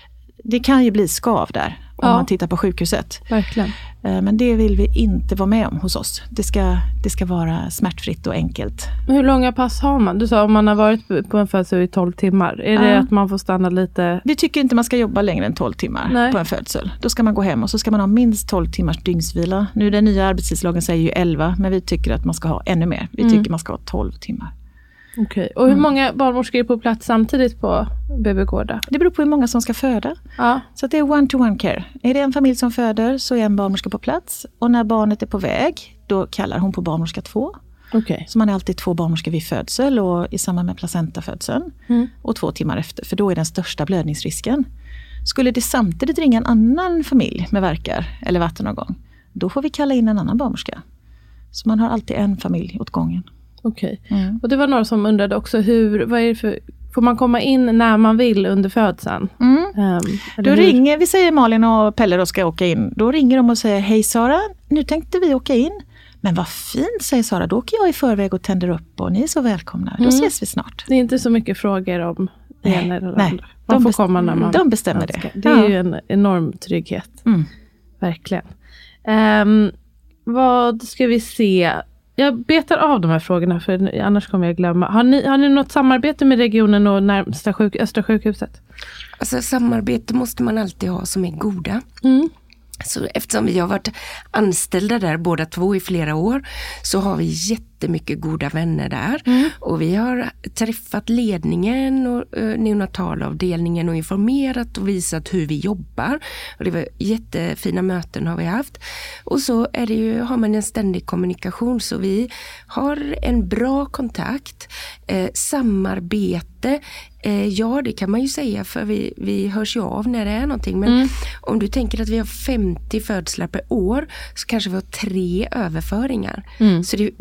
Det kan ju bli skav där om ja. man tittar på sjukhuset. Verkligen. Men det vill vi inte vara med om hos oss. Det ska, det ska vara smärtfritt och enkelt. Hur långa pass har man? Du sa om man har varit på en födsel i tolv timmar. Är ja. det att man får stanna lite? Vi tycker inte man ska jobba längre än tolv timmar Nej. på en födsel. Då ska man gå hem och så ska man ha minst tolv timmars dygnsvila. Nu den nya arbetstidslagen säger ju elva. Men vi tycker att man ska ha ännu mer. Vi mm. tycker man ska ha tolv timmar. Okej. Okay. Och hur mm. många barnmorskor är på plats samtidigt på B B Gårda? Det beror på hur många som ska föda. Ja. Så att det är one-to-one care. Är det en familj som föder så är en barnmorska på plats. Och när barnet är på väg, då kallar hon på barnmorska två. Okay. Så man är alltid två barnmorskor vid födsel och i samband med placentafödseln. Mm. Och två timmar efter, för då är den största blödningsrisken. Skulle det samtidigt ringa en annan familj med verkar eller vattenavgång, då får vi kalla in en annan barnmorska. Så man har alltid en familj åt gången. Okej. Okay. Mm. Och det var några som undrade också hur, vad är det för, får man komma in när man vill under födseln? Mm. Um, då ringer, vi säger Malin och Pelle då ska åka in. Då ringer de och säger, hej Sara, nu tänkte vi åka in. Men vad fint, säger Sara, då åker jag i förväg och tänder upp och ni är så välkomna. Då mm. ses vi snart. Det är inte så mycket frågor om det ena eller det andra. Man de får bestäm- komma när man De bestämmer önskar. det. Det är ja. ju en enorm trygghet. Mm. Verkligen. Um, vad ska vi se? Jag betar av de här frågorna för annars kommer jag glömma. Har ni, har ni något samarbete med regionen och närmsta sjuk, Östra sjukhuset? Alltså samarbete måste man alltid ha som är goda. Mm. Så eftersom vi har varit anställda där båda två i flera år så har vi jättemycket goda vänner där. Mm. Och vi har träffat ledningen och uh, neonatalavdelningen och informerat och visat hur vi jobbar. Och det var jättefina möten har vi haft. Och så är det ju, har man en ständig kommunikation så vi har en bra kontakt, eh, samarbete. Eh, ja, det kan man ju säga för vi, vi hörs ju av när det är någonting. Men mm. om du tänker att vi har femtio födslar per år så kanske vi har tre överföringar. Mm. Så det, det är väldigt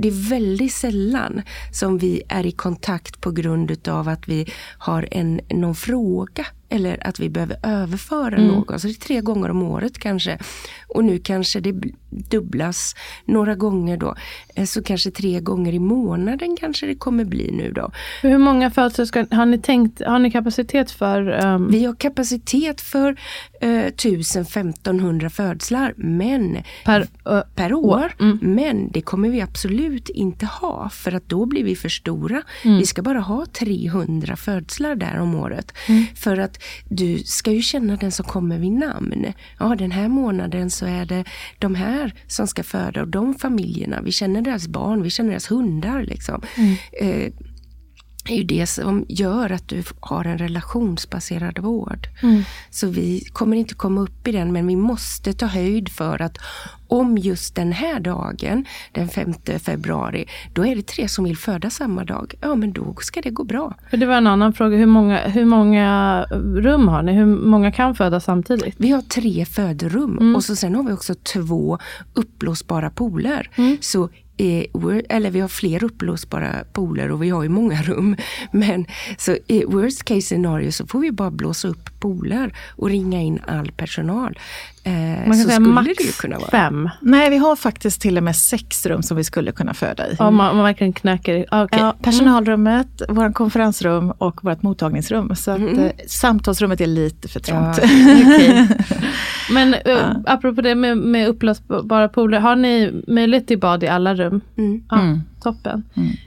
väldigt sällan som vi är i kontakt på grund av att vi har en, någon fråga eller att vi behöver överföra mm. någon. Så det är tre gånger om året kanske. Och nu kanske det dubblas några gånger då. Så kanske tre gånger i månaden kanske det kommer bli nu då. Hur många födslar ska, har ni tänkt, har ni kapacitet för? Um... Vi har kapacitet för uh, tusen femtonhundra födslar men, per, uh, per år. Mm. Men det kommer vi absolut inte ha för att då blir vi för stora. Mm. Vi ska bara ha trehundra födslar där om året. Mm. För att du ska ju känna den som kommer vid namn. Ja, den här månaden så är det de här som ska föda och de familjerna. Vi känner deras barn, vi känner deras hundar liksom. Mm. Eh, det är ju det som gör att du har en relationsbaserad vård. Mm. Så vi kommer inte komma upp i den, men vi måste ta höjd för att om just den här dagen, den femte februari, då är det tre som vill föda samma dag. Ja, men då ska det gå bra. För det var en annan fråga. Hur många, hur många rum har ni? Hur många kan föda samtidigt? Vi har tre föderum mm. och så sen har vi också två upplåsbara pooler. Mm. Så eller vi har fler upplåsbara pooler och vi har ju många rum. Men så i worst case scenario så får vi bara blåsa upp pooler och ringa in all personal. Eh, Man kan så säga skulle max det ju kunna vara. fem. Nej, vi har faktiskt till och med sex rum som vi skulle kunna föda i. Ja, man, man verkligen knäcker. Okay. Ja, personalrummet, mm. våran konferensrum och vårt mottagningsrum. Så att mm. eh, samtalsrummet är lite för trångt. Ja, okay. Men uh, ja. apropå det med, med upplösbara pooler, har ni möjlighet till bad i alla rum? Mm. Ja, mm. toppen.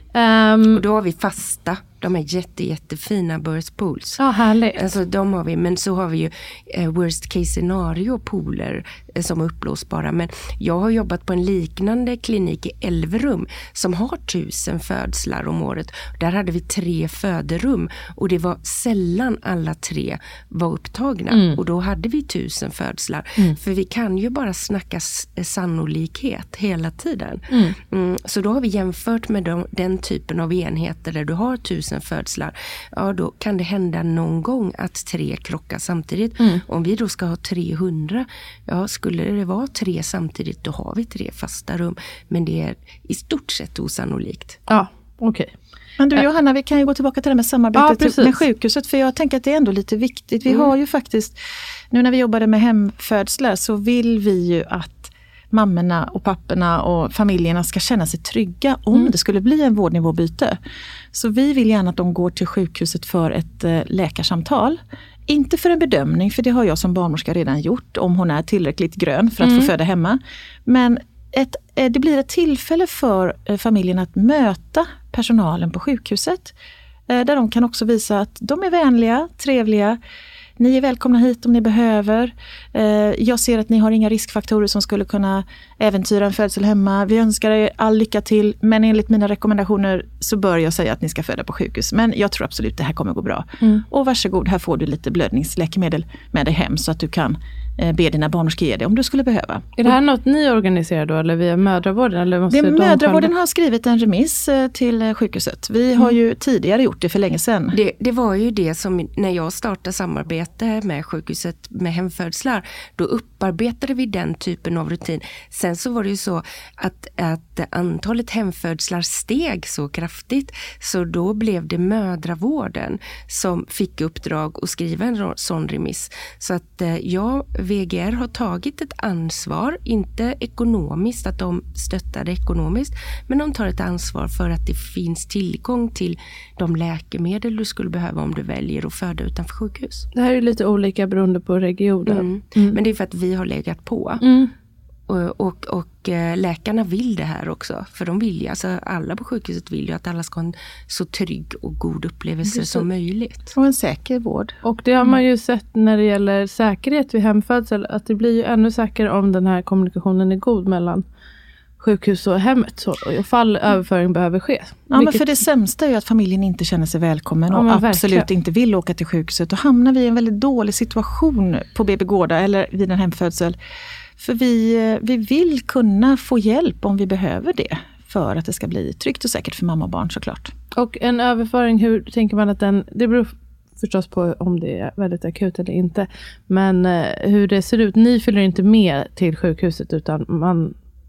Mm. Um, och då har vi fasta. De är jätte, jättefina birth pools. Ja, härligt. Alltså de har vi, men så har vi ju eh, worst case scenario pooler eh, som är upplåsbara. Men jag har jobbat på en liknande klinik i Elverum som har tusen födslar om året. Där hade vi tre föderum och det var sällan alla tre var upptagna. Mm. Och då hade vi tusen födslar. Mm. För vi kan ju bara snacka sannolikhet hela tiden. Mm. Mm, så då har vi jämfört med de, den typen av enheter där du har tusen födslar, ja då kan det hända någon gång att tre krockar samtidigt. Mm. Om vi då ska ha trehundra, ja skulle det vara tre samtidigt, då har vi tre fasta rum. Men det är i stort sett osannolikt. Ja, okej. Okay. Men du Johanna, vi kan ju gå tillbaka till det med samarbetet ja, med sjukhuset, för jag tänker att det är ändå lite viktigt. Vi mm. har ju faktiskt, nu när vi jobbade med hemfödslar så vill vi ju att mammorna och papporna och familjerna ska känna sig trygga om mm. det skulle bli en vårdnivåbyte. Så vi vill gärna att de går till sjukhuset för ett eh, läkarsamtal. Inte för en bedömning, för det har jag som barnmorska redan gjort om hon är tillräckligt grön för att mm. få föda hemma. Men ett, eh, det blir ett tillfälle för eh, familjen att möta personalen på sjukhuset. Eh, där de kan också visa att de är vänliga, trevliga. Ni är välkomna hit om ni behöver. Eh, jag ser att ni har inga riskfaktorer som skulle kunna äventyra en födsel hemma. Vi önskar er all lycka till. Men enligt mina rekommendationer så bör jag säga att ni ska föda på sjukhus. Men jag tror absolut att det här kommer gå bra. Mm. Och varsågod, här får du lite blödningsläkemedel med dig hem så att du kan eh, be dina barnmorskor ge det om du skulle behöva. Är det här något ni organiserar då eller via mödravården? Eller måste det, de mödravården själva... har skrivit en remiss eh, till sjukhuset. Vi har mm. ju tidigare gjort det för länge sedan. Det, det var ju det som när jag startade samarbete med sjukhuset med hemfödslar, då upparbetade vi den typen av rutin. Sen så var det ju så att, att antalet hemfödslar steg så kraftigt, så då blev det mödravården som fick uppdrag att skriva en sån remiss. Så att ja, V G R har tagit ett ansvar, inte ekonomiskt att de stöttade ekonomiskt, men de tar ett ansvar för att det finns tillgång till de läkemedel du skulle behöva om du väljer att föda utanför sjukhus. Det här är lite olika beroende på regionen. Mm. Mm. Men det är för att vi har legat på. Mm. Och, och, och läkarna vill det här också. För de vill ju, alltså alla på sjukhuset vill ju att alla ska ha en så trygg och god upplevelse som möjligt. Och en säker vård. Och det har man ju sett när det gäller säkerhet vid hemfödsel, att det blir ju ännu säkrare om den här kommunikationen är god mellan sjukhus och hemmet, så ifall överföring behöver ske. Ja, Vilket... men för det sämsta är ju att familjen inte känner sig välkommen och ja, absolut verkligen. inte vill åka till sjukhuset. Då hamnar vi i en väldigt dålig situation på B B Gårda eller vid en hemfödsel. För vi, vi vill kunna få hjälp om vi behöver det, för att det ska bli tryggt och säkert för mamma och barn såklart. Och en överföring, hur tänker man att den, det beror förstås på om det är väldigt akut eller inte, men hur det ser ut, ni fyller inte med till sjukhuset utan man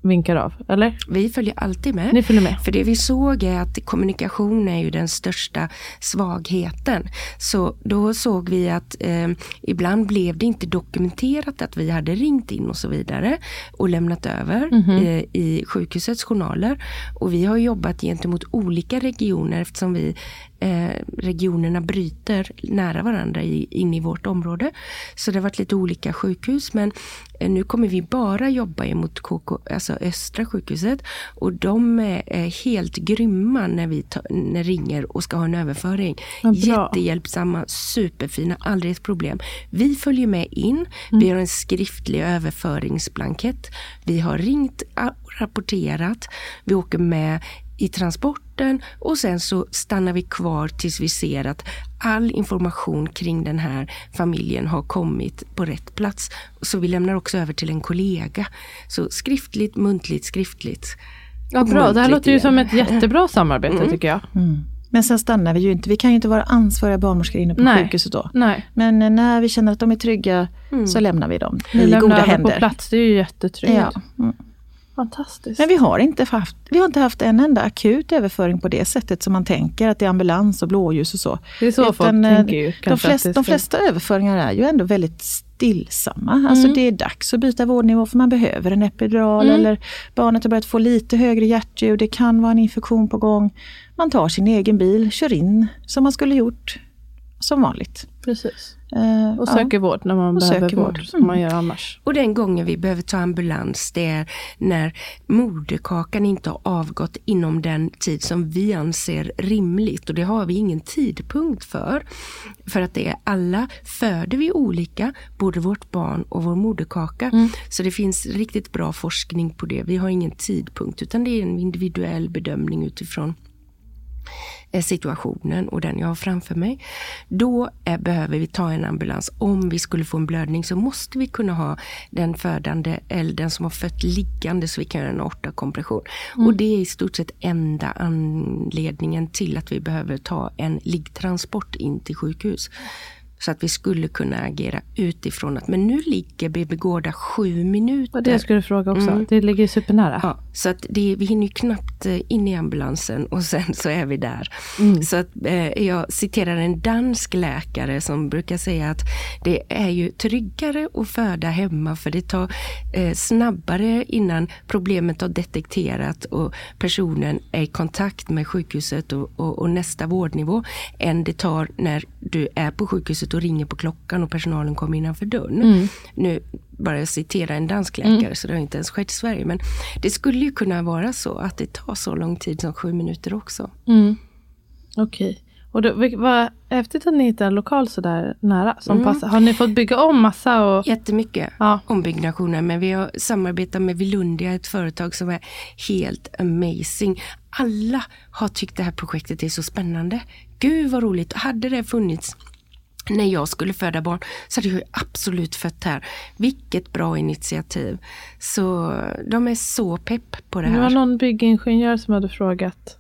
vinkar av, eller? Vi följer alltid med. Ni följer med. För det vi såg är att kommunikation är ju den största svagheten. Så då såg vi att eh, ibland blev det inte dokumenterat att vi hade ringt in och så vidare och lämnat över mm-hmm. eh, i sjukhusets journaler. Och vi har jobbat gentemot olika regioner eftersom vi eh, regionerna bryter nära varandra i, in i vårt område. Så det har varit lite olika sjukhus, men eh, nu kommer vi bara jobba emot K K, alltså Östra sjukhuset, och de är, är helt grymma när vi ta, när ringer och ska ha en överföring. Jättehjälpsamma, superfina, aldrig ett problem. Vi följer med in, mm. vi har en skriftlig överföringsblankett, vi har ringt och rapporterat, vi åker med i transporten och sen så stannar vi kvar tills vi ser att all information kring den här familjen har kommit på rätt plats. Så vi lämnar också över till en kollega. Så skriftligt, muntligt, skriftligt. Ja, bra. Det här låter ju som ett jättebra samarbete mm. tycker jag. Mm. Men sen stannar vi ju inte. Vi kan ju inte vara ansvariga barnmorskor inne på Nej. sjukhuset då. Nej. Men när vi känner att de är trygga mm. så lämnar vi dem i vi goda händer. På plats, det är ju jättetryggt. Ja. Mm. Fantastiskt. Men vi har, inte haft, vi har inte haft en enda akut överföring på det sättet som man tänker att det är ambulans och blåljus och så. Det är så Utan, folk tänker ju. De flesta, ska... de flesta överföringar är ju ändå väldigt stillsamma. Mm. Alltså det är dags att byta vårdnivå för man behöver en epidural mm. eller barnet har börjat få lite högre hjärtljud. Det kan vara en infektion på gång. Man tar sin egen bil, kör in som man skulle gjort som vanligt. Precis. Uh, och söker ja. vård när man och behöver vård, vård. som mm. man gör annars. Och den gången vi behöver ta ambulans, det är när moderkakan inte har avgått inom den tid som vi anser rimligt. Och det har vi ingen tidpunkt för. För att det är alla föder vi olika, både vårt barn och vår moderkaka. Mm. Så det finns riktigt bra forskning på det. Vi har ingen tidpunkt, utan det är en individuell bedömning utifrån situationen och den jag har framför mig. Då är, behöver vi ta en ambulans. Om vi skulle få en blödning så måste vi kunna ha den födande eller den som har fött liggande så vi kan göra en aortakompression. Mm. Och det är i stort sett enda anledningen till att vi behöver ta en liggtransport in till sjukhus. Så att vi skulle kunna agera utifrån att, men nu ligger B B Gårda sju minuter. Och det skulle jag fråga också. Mm. Det ligger supernära. Ja, så att det, vi hinner ju knappt in i ambulansen och sen så är vi där. Mm. Så att eh, jag citerar en dansk läkare som brukar säga att det är ju tryggare att föda hemma för det tar eh, snabbare innan problemet har detekterat och personen är i kontakt med sjukhuset och, och, och nästa vårdnivå än det tar när du är på sjukhuset och ringer på klockan och personalen kommer innanför dörren. Mm. Nu bara jag citera en dansk läkare mm. så det har inte ens skett i Sverige. Men det skulle ju kunna vara så att det tar så lång tid som sju minuter också. Mm. Okej. Okay. Och då, vad häftigt att ni hittar en lokal så där nära som mm. passar. Har ni fått bygga om massa? Och... Jättemycket ja. ombyggnationer. Men vi har samarbetat med Vilundia, ett företag som är helt amazing. Alla har tyckt det här projektet är så spännande. Gud vad roligt. Hade det funnits när jag skulle föda barn så hade jag ju absolut fött här. Vilket bra initiativ. Så de är så pepp på det här. Det var någon byggingenjör som hade frågat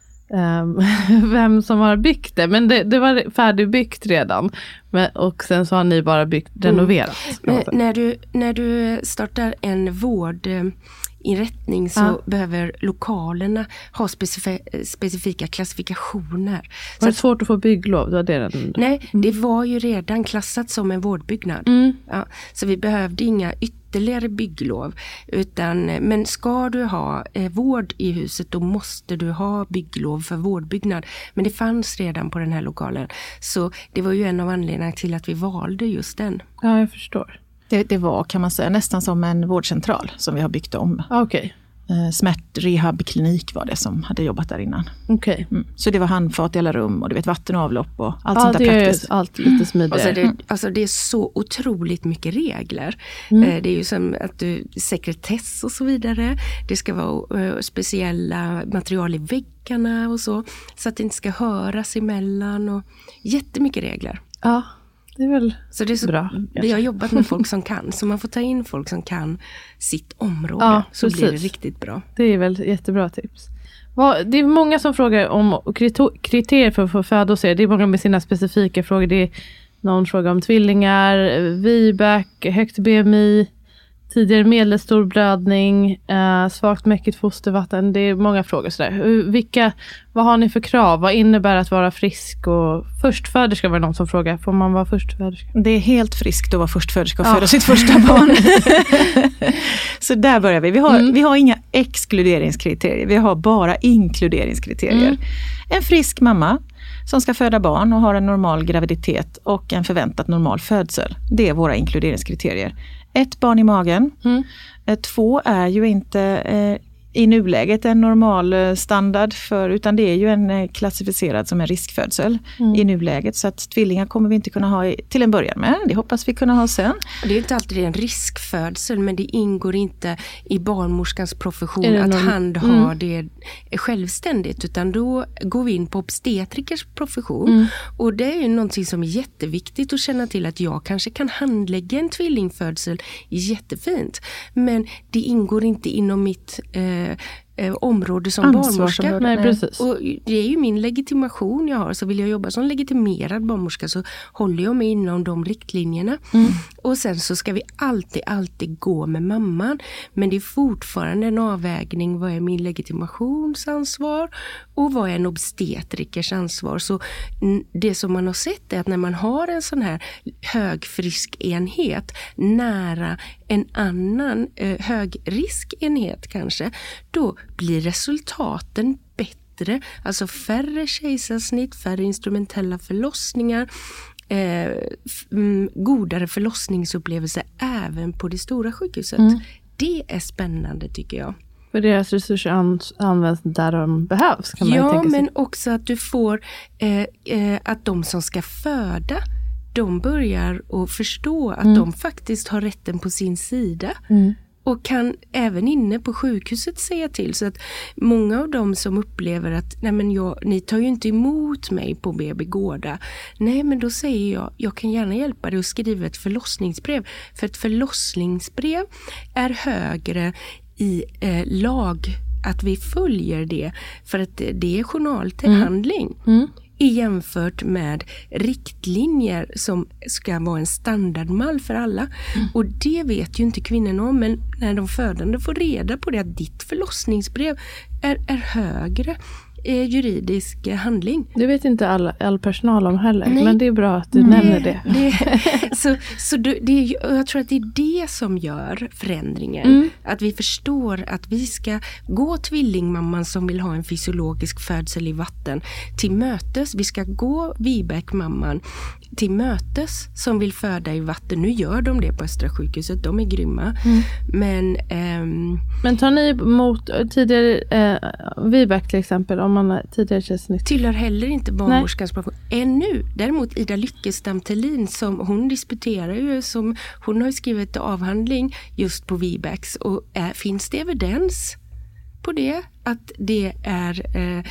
um, vem som har byggt det. Men det, det var färdigbyggt redan. Men, och sen så har ni bara byggt, renoverat. Mm. Men när, du, när du startar en vård... inrättning så ja. behöver lokalerna ha specif- specifika klassifikationer. Var det så svårt att få bygglov? Det det den... Nej, mm. det var ju redan klassat som en vårdbyggnad. Mm. Ja, så vi behövde inga ytterligare bygglov. Utan, men ska du ha eh, vård i huset då måste du ha bygglov för vårdbyggnad. Men det fanns redan på den här lokalen. Så det var ju en av anledningarna till att vi valde just den. Ja, jag förstår. Det, det var kan man säga nästan som en vårdcentral som vi har byggt om. Okej. Okay. Smärtrehabklinik var det som hade jobbat där innan. Okej. Okay. Mm. Så det var handfat i alla rum och du vet vatten och avlopp och allt ja, sånt där det praktiskt. Är allt lite smidigare. Alltså det, alltså det är så otroligt mycket regler. Mm. Det är ju som att du sekretess och så vidare. Det ska vara uh, speciella material i väggarna och så. Så att det inte ska höras emellan och jättemycket regler. Ja. Det är väl så det är så bra. Vi har jobbat med folk som kan. Så man får ta in folk som kan sitt område. Ja, så precis. Blir det riktigt bra. Det är väl jättebra tips. Det är många som frågar om kriterier för att få föda hos er. Det är många med sina specifika frågor. Det är någon fråga om tvillingar, V B A C, högt B M I. tidigare medelstor blödning, eh, svagt mäckigt fostervatten. Det är många frågor sådär. Hur, vilka, vad har ni för krav? Vad innebär att vara frisk? Och förstföderska var det någon som frågar. Får man vara förstföderska? Det är helt friskt att vara förstföderska och ja. föda sitt första barn. Så där börjar vi. Vi har, mm. vi har inga exkluderingskriterier. Vi har bara inkluderingskriterier. Mm. En frisk mamma som ska föda barn och har en normal graviditet och en förväntat normal födsel. Det är våra inkluderingskriterier. Ett barn i magen. Mm. Två är ju inte eh, i nuläget en normal standard för, utan det är ju en klassificerad som en riskfödsel mm. i nuläget. Så att tvillingar kommer vi inte kunna ha i, till en början med. Det hoppas vi kunna ha sen. Det är inte alltid en riskfödsel, men det ingår inte i barnmorskans profession att någon... handha mm. det självständigt, utan då går vi in på obstetrikers profession. Mm. Och det är ju någonting som är jätteviktigt att känna till, att jag kanske kan handlägga en tvillingfödsel jättefint, men det ingår inte inom mitt eh, Eh, område som barnmorska. Nej, precis. Och det är ju min legitimation jag har, så vill jag jobba som legitimerad barnmorska så håller jag mig inom de riktlinjerna. Mm. Och sen så ska vi alltid, alltid gå med mamman, men det är fortfarande en avvägning. Vad är min legitimationsansvar och vad är en obstetrikers ansvar? Så det som man har sett är att när man har en sån här högfrisk enhet nära en annan eh, högriskenhet kanske, då blir resultaten bättre. Alltså färre kejsarsnitt, färre instrumentella förlossningar, eh, f- m- godare förlossningsupplevelser även på det stora sjukhuset. Mm. Det är spännande tycker jag. För deras resurser an- används där de behövs, kan man ja, ju tänka sig. Ja, men också att du får eh, eh, att de som ska föda, de börjar att förstå att mm. de faktiskt har rätten på sin sida. Mm. Och kan även inne på sjukhuset säga till. Så att många av dem som upplever att nej men jag, ni tar ju inte emot mig på B B Gårda. Nej, men då säger jag, jag kan gärna hjälpa dig att skriva ett förlossningsbrev. För ett förlossningsbrev är högre i eh, lag, att vi följer det. För att det är journalhandling. Mm. Mm. jämfört med riktlinjer som ska vara en standardmall för alla. Mm. Och det vet ju inte kvinnorna om, men när de födande får reda på det, att ditt förlossningsbrev är, är högre eh, juridisk handling. Det vet inte all, all personal om heller, nej. Men det är bra att du nej, nämner det. det så så det, det, jag tror att det är det som gör förändringen. Mm. Att vi förstår att vi ska gå tvillingmamman som vill ha en fysiologisk födsel i vatten till mötes. Vi ska gå Viebäck-mamman till mötes som vill föda i vatten. Nu gör de det på Östra sjukhuset. De är grymma. Mm. Men, ehm, Men tar ni emot tidigare eh, Viebäck till exempel, om man har tidigare kejsarsnitt? Tillhör heller inte barnmorskans profession ännu. Däremot Ida Lyckestam Thelin, som hon disputerar ju, som hon har skrivit avhandling just på Viebäcks, och är, finns det evidens på det, att det är eh,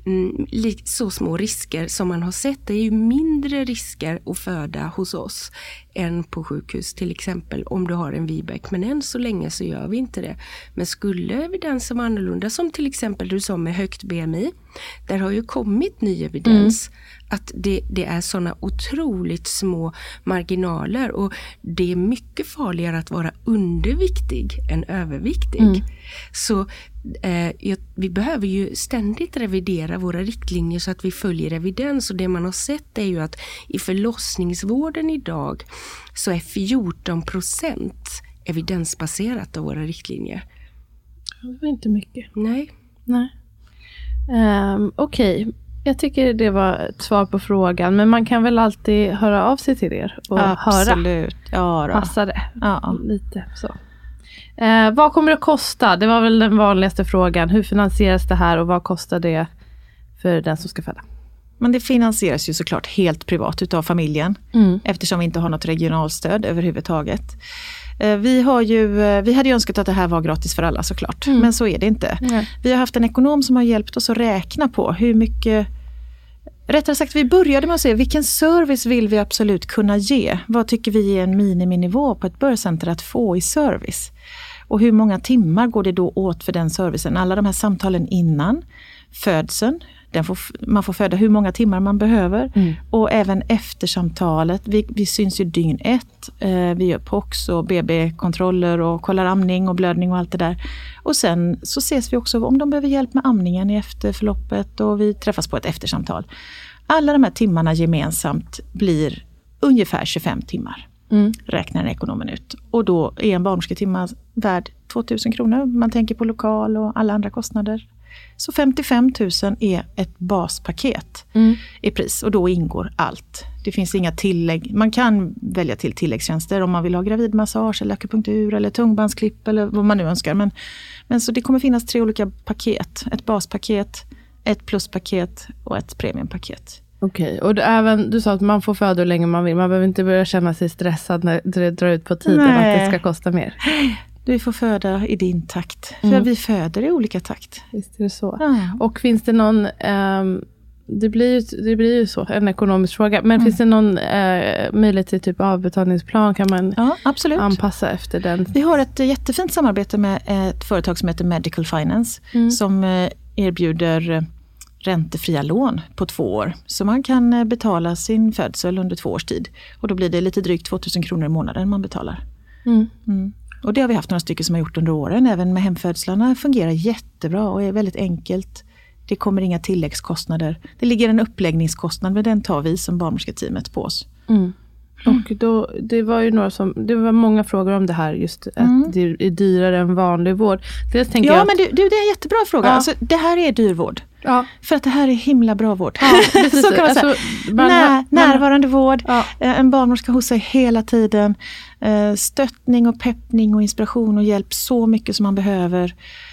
så små risker som man har sett. Det är ju mindre risker att föda hos oss än på sjukhus till exempel om du har en Viebäck, men än så länge så gör vi inte det. Men skulle evidens vara annorlunda, som till exempel du sa med högt B M I, där har ju kommit ny evidens mm. att det, det är sådana otroligt små marginaler, och det är mycket farligare att vara underviktig än överviktig. Mm. Så eh, vi behöver ju ständigt revidera våra riktlinjer så att vi följer evidens, och det man har sett är ju att i förlossningsvården idag så är fjorton procent evidensbaserat av våra riktlinjer. Det var inte mycket. Nej. Nej. Um, Okej, okay. Jag tycker det var ett svar på frågan, men man kan väl alltid höra av sig till er och Absolut. höra. Ja, Passar det? Ja, lite så. Uh, vad kommer det att kosta? Det var väl den vanligaste frågan. Hur finansieras det här och vad kostar det för den som ska föda? Men det finansieras ju såklart helt privat utav familjen, mm. eftersom vi inte har något regionalstöd överhuvudtaget. Vi, har ju, vi hade ju önskat att det här var gratis för alla såklart, mm. men så är det inte. Mm. Vi har haft en ekonom som har hjälpt oss att räkna på hur mycket, rättare sagt vi började med att se vilken service vill vi absolut kunna ge. Vad tycker vi är en miniminivå på ett börscenter att få i service? Och hur många timmar går det då åt för den servicen? Alla de här samtalen innan födseln, Den får, man får föda hur många timmar man behöver. Mm. Och även eftersamtalet. Vi, vi syns ju dygn ett. Eh, vi gör P O X och B B-kontroller och kollar amning och blödning och allt det där. Och sen så ses vi också om de behöver hjälp med amningen i efterförloppet. Och vi träffas på ett eftersamtal. Alla de här timmarna gemensamt blir ungefär tjugofem timmar. Mm. Räknar ekonomen ut. Och då är en barnmorsketimma värd tvåtusen kronor. Man tänker på lokal och alla andra kostnader. Så femtiofem tusen är ett baspaket mm. i pris. Och då ingår allt. Det finns inga tillägg. Man kan välja till tilläggstjänster om man vill ha gravidmassage eller akupunktur eller tungbandsklipp eller vad man nu önskar. Men, men så det kommer finnas tre olika paket. Ett baspaket, ett pluspaket och ett premiumpaket. Okej, och det, även, du sa att man får föda hur länge man vill. Man behöver inte börja känna sig stressad när det drar ut på tiden. Nej. Att det ska kosta mer. Du får föda i din takt. För mm. vi föder i olika takt. Visst är det så. Ja. Och finns det någon... Um, det, blir ju, det blir ju så, en ekonomisk fråga. Men mm. finns det någon uh, möjlighet till typ avbetalningsplan? Kan man ja, absolut. anpassa efter den? Vi har ett jättefint samarbete med ett företag som heter Medical Finance. Mm. Som uh, erbjuder... räntefria lån på två år. Så man kan betala sin födsel under två års tid. Och då blir det lite drygt tvåtusen kronor i månaden man betalar. Mm. Mm. Och det har vi haft några stycken som har gjort under åren. Även med hemfödslarna fungerar jättebra och är väldigt enkelt. Det kommer inga tilläggskostnader. Det ligger en uppläggningskostnad, men den tar vi som barnmorsketeamet på oss. Mm. Och då, det var ju några som, det var många frågor om det här, just att mm. det är dyrare än vanlig vård. Dels tänker ja, jag att, men du, du, det är en jättebra fråga. Ja. Alltså, det här är dyrvård. Ja. För att det här är himla bra vård. Ja, precis. Så kan man säga. Alltså, man, När, man, närvarande vård, ja. En barnmorska hos sig hela tiden. Stöttning och peppning och inspiration och hjälp så mycket som man behöver.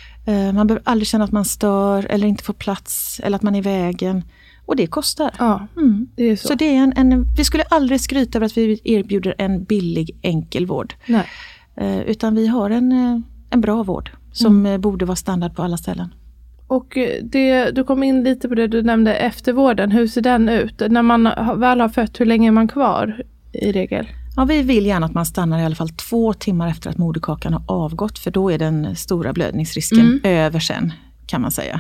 Man behöver aldrig känna att man stör eller inte får plats eller att man är i vägen. Och det kostar. Ja, mm. det är så. Så det är en, en, vi skulle aldrig skryta över att vi erbjuder en billig, enkel vård. Nej. Eh, utan vi har en, en bra vård som mm. borde vara standard på alla ställen. Och det, du kom in lite på det du nämnde, eftervården. Hur ser den ut? När man väl har fött, hur länge är man kvar i regel? Ja, vi vill gärna att man stannar i alla fall två timmar efter att moderkakan har avgått. För då är den stora blödningsrisken mm. över sen, kan man säga.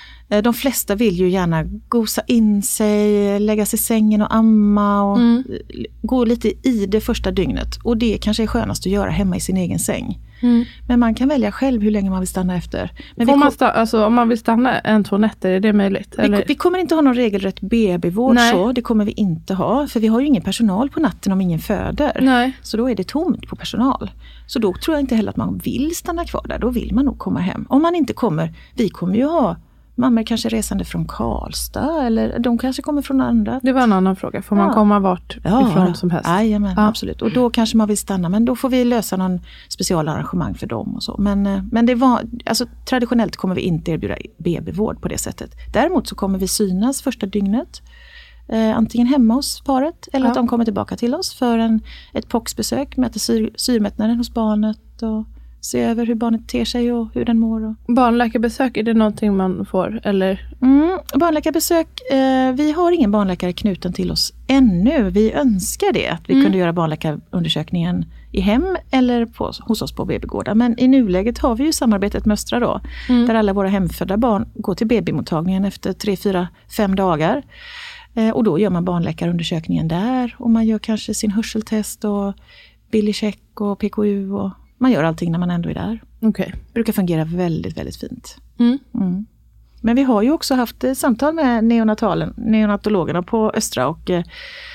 De flesta vill ju gärna gosa in sig, lägga sig i sängen och amma och mm. gå lite i det första dygnet. Och det kanske är skönast att göra hemma i sin egen säng. Mm. Men man kan välja själv hur länge man vill stanna efter. Men vi man stanna, alltså, om man vill stanna en, två nätter, är det möjligt? Vi, eller? vi kommer inte ha någon regelrätt B B-vård så, det kommer vi inte ha. För vi har ju ingen personal på natten om ingen föder. Nej. Så då är det tomt på personal. Så då tror jag inte heller att man vill stanna kvar där. Då vill man nog komma hem. Om man inte kommer, vi kommer ju ha mammor kanske resande från Karlstad eller de kanske kommer från andra. Det var en annan fråga. Får ja. man komma vart ja, ifrån som helst? Jajamän, ja, absolut. Och då kanske man vill stanna. Men då får vi lösa någon specialarrangemang för dem och så. Men, men det var, alltså, traditionellt kommer vi inte erbjuda B B-vård på det sättet. Däremot så kommer vi synas första dygnet. Eh, antingen hemma hos paret eller ja. att de kommer tillbaka till oss för en, ett P O X-besök. Mäter syr, syrmättnaden hos barnet och se över hur barnet ter sig och hur den mår. Och... Barnläkarbesök, är det någonting man får? Eller? Mm, barnläkarbesök, eh, vi har ingen barnläkare knuten till oss ännu. Vi önskar det, att vi mm. kunde göra barnläkarundersökningen i hem eller på, hos oss på B B-gårdar. Men i nuläget har vi ju samarbetet med Östra då. Mm. Där alla våra hemfödda barn går till B B-mottagningen efter tre, fyra, fem dagar. Eh, och då gör man barnläkarundersökningen där. Och man gör kanske sin hörseltest och billycheck och P K U och man gör allting när man ändå är där. Okay. Brukar fungera väldigt, väldigt fint. Mm. Mm. Men vi har ju också haft eh, samtal med neonatalen, neonatologerna på Östra. Och eh,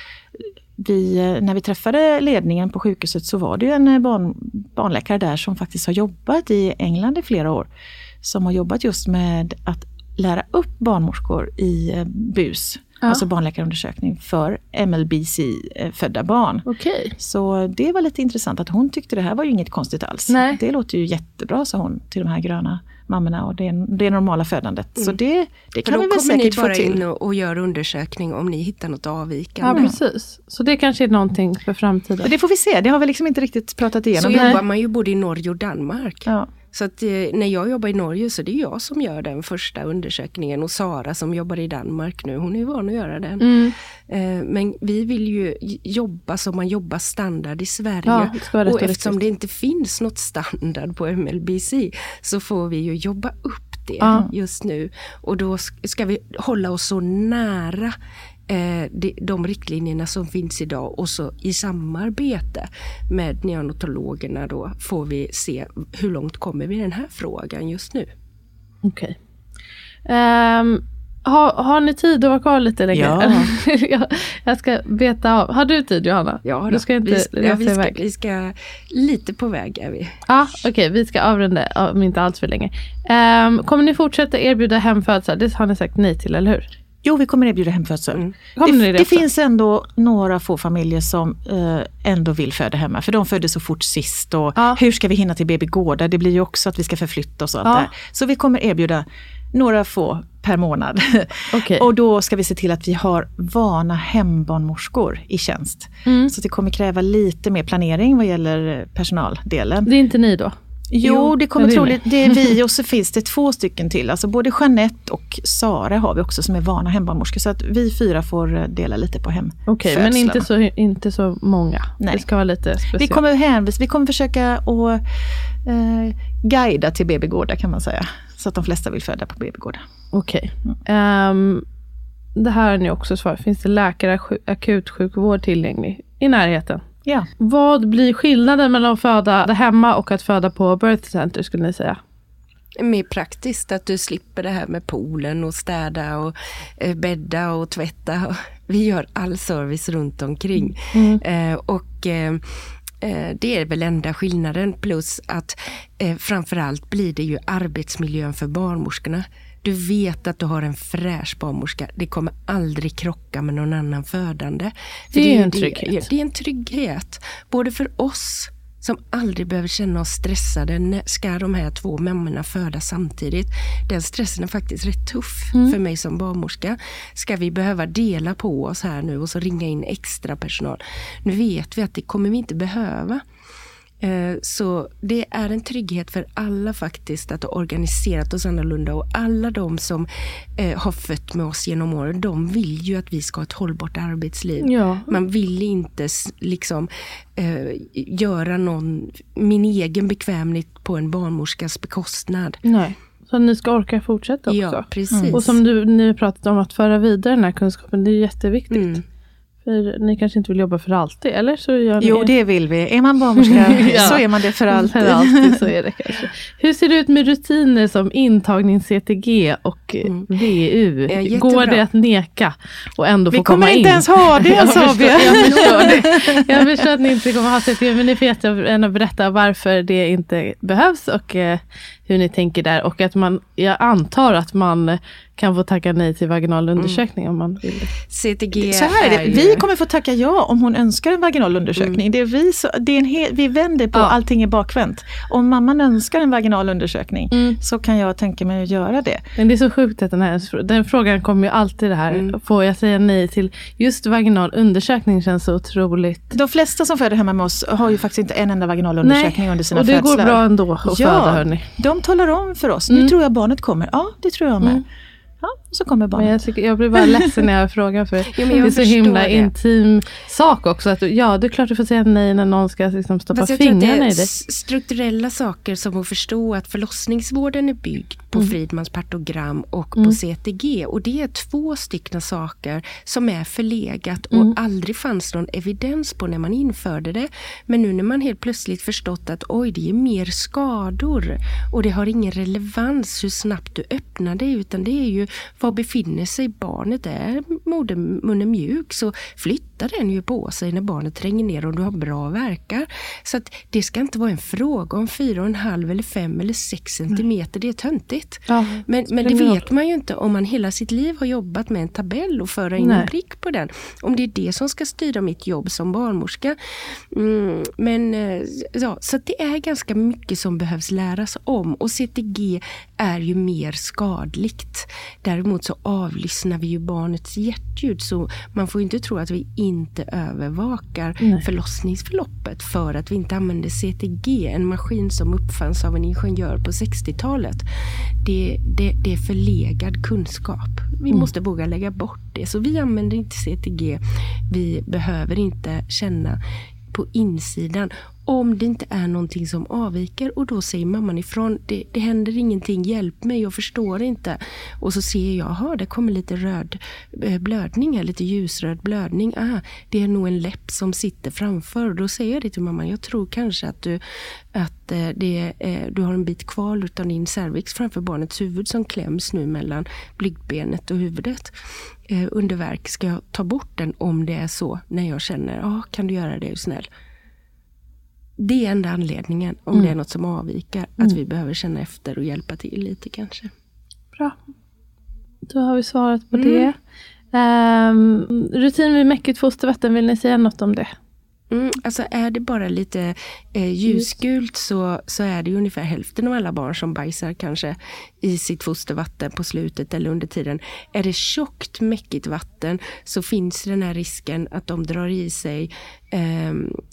vi, eh, när vi träffade ledningen på sjukhuset så var det ju en barn, barnläkare där som faktiskt har jobbat i England i flera år. Som har jobbat just med att lära upp barnmorskor i eh, B U S. Ja. Alltså barnläkarundersökning för M L B C-födda barn. Okay. Så det var lite intressant att hon tyckte det här var ju inget konstigt alls. Nej. Det låter ju jättebra, sa hon, till de här gröna mammorna och det, det normala födandet. Mm. Så det, det kan vi väl säkert få till. Då kommer ni bara in och, och gör undersökning om ni hittar något avvikande. Ja, precis. Så det kanske är någonting för framtiden. Det får vi se, det har vi liksom inte riktigt pratat igenom. Så jobbar man ju både i Norge och Danmark. Ja. Så att eh, när jag jobbar i Norge så det är jag som gör den första undersökningen och Sara som jobbar i Danmark nu, hon är ju van att göra den. Mm. Eh, men vi vill ju jobba som man jobbar standard i Sverige. Ja, och eftersom det inte finns något standard på M L B C så får vi ju jobba upp det ja. just nu. Och då ska vi hålla oss så nära eh, de, de riktlinjerna som finns idag, och så i samarbete med neonatologerna då får vi se hur långt kommer vi i den här frågan just nu. Okej. Okay. Um, har, har ni tid att vara kvar lite längre? Ja. jag, jag ska beta av. Har du tid, Johanna? Ja, du ska inte vi, ska, ja, vi, ska, iväg. vi ska lite på väg är vi. Ja, okej. Okay, vi ska avrunda om inte allt för länge. Um, kommer ni fortsätta erbjuda hemfödsel? Det har ni sagt nej till, eller hur? Jo, vi kommer erbjuda hemfödsel. Mm. Det, det, det finns ändå några få familjer som eh, ändå vill föda hemma. För de födde så fort sist. Och ja. Hur ska vi hinna till B B Gårda? Det blir ju också att vi ska förflytta oss och allt ja. där. Så vi kommer erbjuda några få per månad. Okay. Och då ska vi se till att vi har vana hembarnmorskor i tjänst. Mm. Så det kommer kräva lite mer planering vad gäller personaldelen. Det är inte ni då? Jo, det kommer troligt, det är vi och så finns det två stycken till. Alltså både Jeanette och Sara har vi också som är vana hembarnmorskor. Så att vi fyra får dela lite på hemfödslarna. Okej, okay, men inte så, inte så många. Nej. Det ska vara lite speciellt. Vi kommer hänvis, vi kommer försöka att eh, guida till B B Gårda kan man säga. Så att de flesta vill föda på B B Gårda. Okej. Okay. Um, det här är ni också svar. Finns det läkare, akutsjukvård tillgänglig i närheten? Ja. Vad blir skillnaden mellan att föda hemma och att föda på birth center skulle ni säga? Mer praktiskt att du slipper det här med poolen och städa och eh, bädda och tvätta. Vi gör all service runt omkring. Mm. Eh, och eh, det är väl enda skillnaden, plus att eh, framförallt blir det ju arbetsmiljön för barnmorskorna. Du vet att du har en fräsch barnmorska. Det kommer aldrig krocka med någon annan födande. För det är det, en trygghet. Det, det är en trygghet. Både för oss som aldrig behöver känna oss stressade. När ska de här två mammorna föda samtidigt? Den stressen är faktiskt rätt tuff mm. för mig som barnmorska. Ska vi behöva dela på oss här nu och så ringa in extra personal? Nu vet vi att det kommer vi inte behöva. Så det är en trygghet för alla faktiskt att ha organiserat oss annorlunda, och alla de som eh, har fött med oss genom åren, de vill ju att vi ska ha ett hållbart arbetsliv. Ja. Man vill inte liksom eh, göra någon, min egen bekvämlighet på en barnmorskas bekostnad. Nej. Så ni ska orka fortsätta också. Ja, precis. Mm. Och som du, ni har pratat om att föra vidare den här kunskapen, det är jätteviktigt. Mm. För ni kanske inte vill jobba för alltid, eller så gör ni... Jo, det vill vi. Är man barnmorska ja. så är man det för alltid. För alltid så är det kanske. Hur ser det ut med rutiner som intagning C T G och mm. V U? Ja, går det att neka och ändå få komma in? Vi kommer inte ens ha det, jag förstår, jag förstår det. Jag förstår att ni inte kommer ha C T G, men ni får jättegärna berätta varför det inte behövs och eh, hur ni tänker där. Och att man, jag antar att man kan få tacka nej till vaginal undersökning mm. om man vill. C T G så här är det. Vi kommer få tacka ja om hon önskar en vaginal undersökning. Mm. Det är vi, så, det är en hel, vi vänder på ja. allting är bakvänt. Om mamman önskar en vaginal undersökning mm. så kan jag tänka mig att göra det. Men det är så sjukt att den här den frågan kommer ju alltid det här. Mm. Får jag säga nej till just vaginal undersökning känns så otroligt. De flesta som föder hemma med oss har ju faktiskt inte en enda vaginal undersökning nej. under sina födslar. Och det födslar. går bra ändå att ja, föda, hörni. De talar om för oss. Mm. Nu tror jag barnet kommer. Ja, det tror jag med. Mm. Ja, så kommer barnet. Men jag, tycker, jag blir bara ledsen när jag frågar för jo, det är så himla det. intim sak också. Att, ja, det är klart du får säga nej när någon ska liksom, stoppa fingrarna i det. Strukturella saker som att förstå att förlossningsvården är byggd på mm. Fridmans partogram och mm. på C T G. Och det är två stycken saker som är förlegat och mm. aldrig fanns någon evidens på när man införde det. Men nu när man helt plötsligt förstått att oj, det är mer skador och det har ingen relevans hur snabbt du öppnar det, utan det är ju var befinner sig barnet. Är modermunnen mjuk så flyttar den ju på sig när barnet tränger ner och du har bra verkar. Så att det ska inte vara en fråga om fyra och en halv eller fem eller sex centimeter. Det är töntigt. Ja, men, men det vet man ju inte om man hela sitt liv har jobbat med en tabell och föra in Nej. en prick på den. Om det är det som ska styra mitt jobb som barnmorska. Mm, men ja, så att det är ganska mycket som behövs läras om. Och C T G är ju mer skadligt. Däremot så avlyssnar vi ju barnets hjärtljud, så man får inte tro att vi inte övervakar Nej. förlossningsförloppet för att vi inte använder C T G, en maskin som uppfanns av en ingenjör på sextiotalet. Det, det, det är förlegad kunskap. Vi mm. måste våga lägga bort det. Så vi använder inte C T G. Vi behöver inte känna på insidan om det inte är någonting som avviker. Och då säger mamman ifrån, det, det händer ingenting, hjälp mig, jag förstår inte. Och så ser jag, aha, det kommer lite röd blödning här, lite ljusröd blödning. Ah, det är nog en läpp som sitter framför. Och då säger jag det till mamman, jag tror kanske att du, att det, du har en bit kvar utan din cervix framför barnets huvud som kläms nu mellan blygdbenet och huvudet. Eh, under verk, ska jag ta bort den om det är så när jag känner, ja ah, kan du göra det, snäll. Det är enda anledningen om mm. det är något som avviker, mm. att vi behöver känna efter och hjälpa till lite kanske. Bra. Då har vi svarat på mm. det. Um, rutin vid mäckigt fostervatten, vill ni säga något om det? Mm, alltså är det bara lite eh, ljusgult så, så är det ju ungefär hälften av alla barn som bajsar kanske i sitt fostervatten på slutet eller under tiden. Är det tjockt, mäckigt vatten så finns den här risken att de drar i sig eh,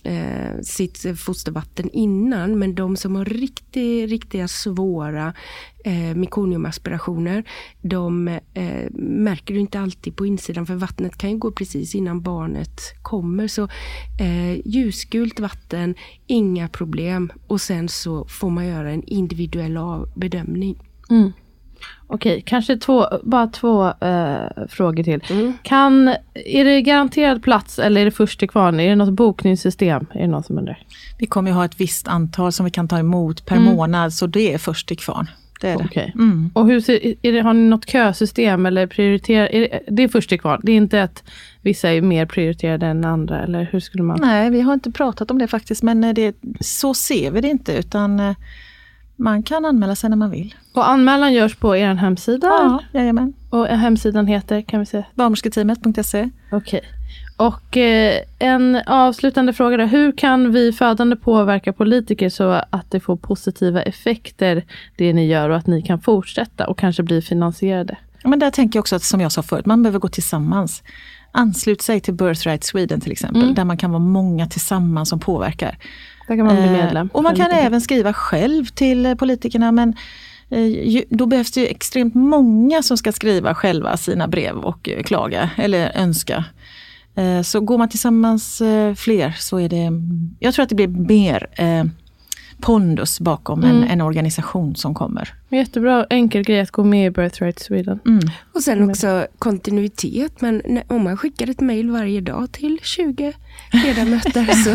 eh, sitt fostervatten innan. Men de som har riktigt, riktiga svåra eh, mekoniumaspirationer, de eh, märker du inte alltid på insidan, för vattnet kan ju gå precis innan barnet kommer. Så eh, ljusgult vatten, inga problem. Och sen så får man göra en individuell bedömning. Mm. Okej, kanske två, bara två äh, frågor till. Mm. Kan, är det garanterad plats eller är det först till kvarn? Är det något bokningssystem? Är det någon som undrar? Vi kommer ju ha ett visst antal som vi kan ta emot per mm. månad, så det är först till kvarn. Det är det. Okay. Mm. Och hur ser, är det, har ni något kösystem eller prioriterar? Är det, det är först till kvarn. Det är inte att vissa är mer prioriterade än andra, eller hur skulle man? Nej, vi har inte pratat om det faktiskt, men det, så ser vi det inte, utan man kan anmäla sig när man vill. Och anmälan görs på er hemsida? Ja, jajamän. Och hemsidan heter, kan vi säga? barnmorsketeamet punkt se. Okej. Och eh, en avslutande fråga då. Hur kan vi födande påverka politiker så att det får positiva effekter, det ni gör, och att ni kan fortsätta och kanske bli finansierade? Ja, men där tänker jag också att, som jag sa förut, man behöver gå tillsammans. Anslut sig till Birthright Sweden till exempel, mm. där man kan vara många tillsammans som påverkar. Där kan man bli medlem. Eh, och man kan även skriva själv till politikerna, men eh, då behövs det ju extremt många som ska skriva själva sina brev och eh, klaga eller önska. Eh, så går man tillsammans eh, fler så är det, jag tror att det blir mer eh, pondus bakom mm. en, en organisation som kommer. Jättebra, enkel grej att gå med i Birthright Sweden. Mm. Och sen också kontinuitet, men när, om man skickar ett mejl varje dag till tjugo ledamöter så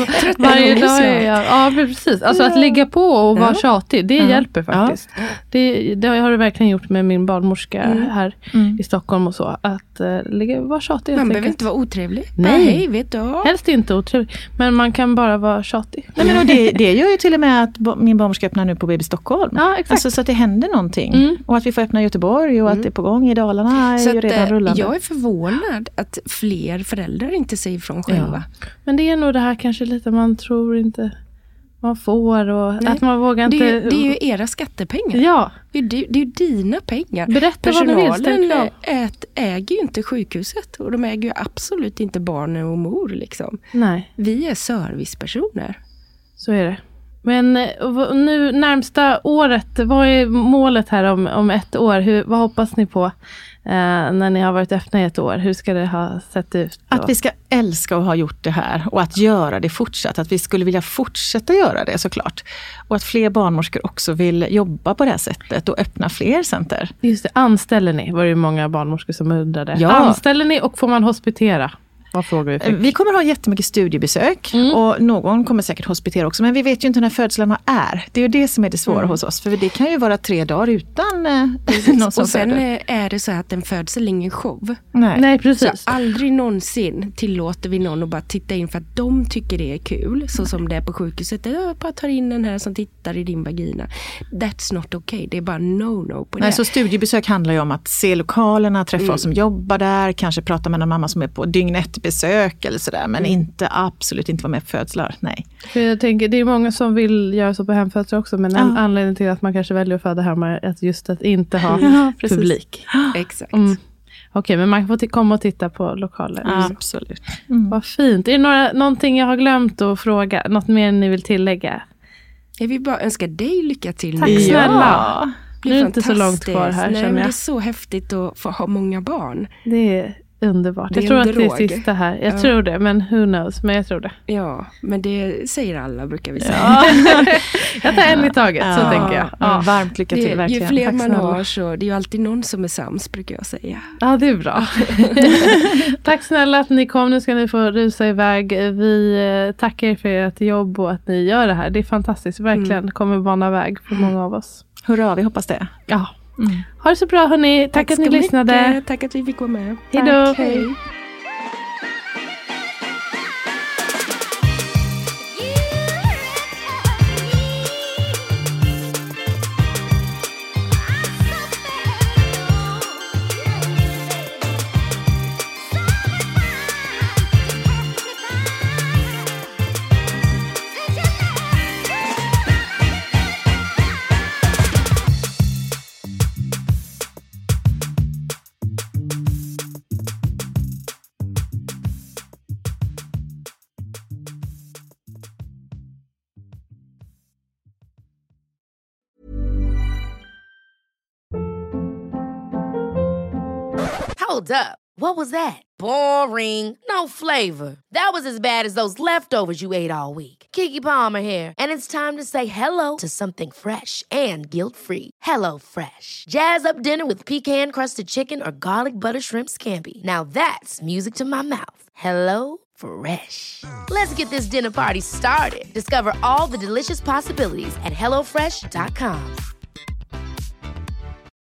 varje dag är jag, ja precis, alltså att ligga på och vara ja. tjatig, det ja. hjälper faktiskt. Ja. Det, det har jag verkligen gjort med min barnmorska mm. här mm. i Stockholm och så, att uh, ligga, vara tjatig. Man behöver inte vara otrevlig. Nej, hej, vet du. Helst inte otrevlig, men man kan bara vara tjatig. Nej, men och det, det gör ju till och med att min barnmorska öppnar nu på Baby Stockholm. Ja, exakt. Alltså, så att det händer någonting. Mm. Och att vi får öppna i Göteborg och mm. att det är på gång i Dalarna så är ju redan att, rullande. Jag är förvånad att fler föräldrar inte säger ifrån själva. Ja. Men det är nog det här kanske lite man tror inte man får, och Nej. att man vågar inte... Det är, det är ju era skattepengar. Ja. Det är, det är ju dina pengar. Berätta vad du vill. Personalen ät, äger ju inte sjukhuset, och de äger ju absolut inte barnen och mor liksom. Nej. Vi är servicepersoner. Så är det. Men nu närmsta året, vad är målet här om, om ett år? Hur, vad hoppas ni på eh, när ni har varit öppna i ett år? Hur ska det ha sett ut då? Att vi ska älska att ha gjort det här och att göra det fortsatt. Att vi skulle vilja fortsätta göra det såklart. Och att fler barnmorskor också vill jobba på det här sättet och öppna fler center. Just det, anställer ni? Var det ju många barnmorskor som undrade. Ja. Anställer ni och får man hospitera? Vad frågar vi fick? Vi kommer ha jättemycket studiebesök mm. och någon kommer säkert hospitera också, men vi vet ju inte när födslarna är. Det är ju det som är det svåra mm. hos oss, för det kan ju vara tre dagar utan eh, någon som och sen föder. är det så att en födsel är ingen show. Nej, Nej precis. Så aldrig någonsin tillåter vi någon att bara titta in för att de tycker det är kul, så som det är på sjukhuset. Jag bara tar in den här som tittar i din vagina. That's not okay. Det är bara no-no på det. Nej, så studiebesök handlar ju om att se lokalerna, träffa mm. oss som jobbar där, kanske prata med någon mamma som är på dygn ett besök eller sådär, men mm. inte absolut inte vara med på födslar, nej. För jag tänker, det är många som vill göra så på hemfödslar också, men en ja. anledning till att man kanske väljer att föda hemma är att just att inte ha ja, publik. Exakt. Mm. Okej, okay, men man får t- komma och titta på lokaler. Ja, absolut. Mm. Vad fint. Är det några, någonting jag har glömt att fråga? Något mer ni vill tillägga? Jag vill bara önska dig lycka till. Tack snälla. Det är inte så långt kvar här. Nej, känner jag. Det är så häftigt att få ha många barn. Det är Underbart. Det jag tror att drog. det är sista här. Jag ja. tror det, men who knows. Men jag tror det. Ja, men det säger alla brukar vi säga. Ja. Jag tar en i taget, ja. så tänker jag. Ja. Varmt lycka till, det, verkligen. Ju fler Tack man snälla. har så det är ju alltid någon som är sams brukar jag säga. Ja, det är bra. Tack snälla att ni kom. Nu ska ni få rusa iväg. Vi tackar er för ert jobb och att ni gör det här. Det är fantastiskt. Verkligen mm. kommer bana väg för många av oss. Hurra, vi hoppas det. Ja. Mm. Ha det så bra hörni. Tack, Tack att ni mycket. lyssnade. Tack att vi fick vara med. Hej då. Hej. Hold up. What was that? Boring. No flavor. That was as bad as those leftovers you ate all week. Keke Palmer here, and it's time to say hello to something fresh and guilt-free. Hello Fresh. Jazz up dinner with pecan-crusted chicken or garlic butter shrimp scampi. Now that's music to my mouth. Hello Fresh. Let's get this dinner party started. Discover all the delicious possibilities at hello fresh dot com.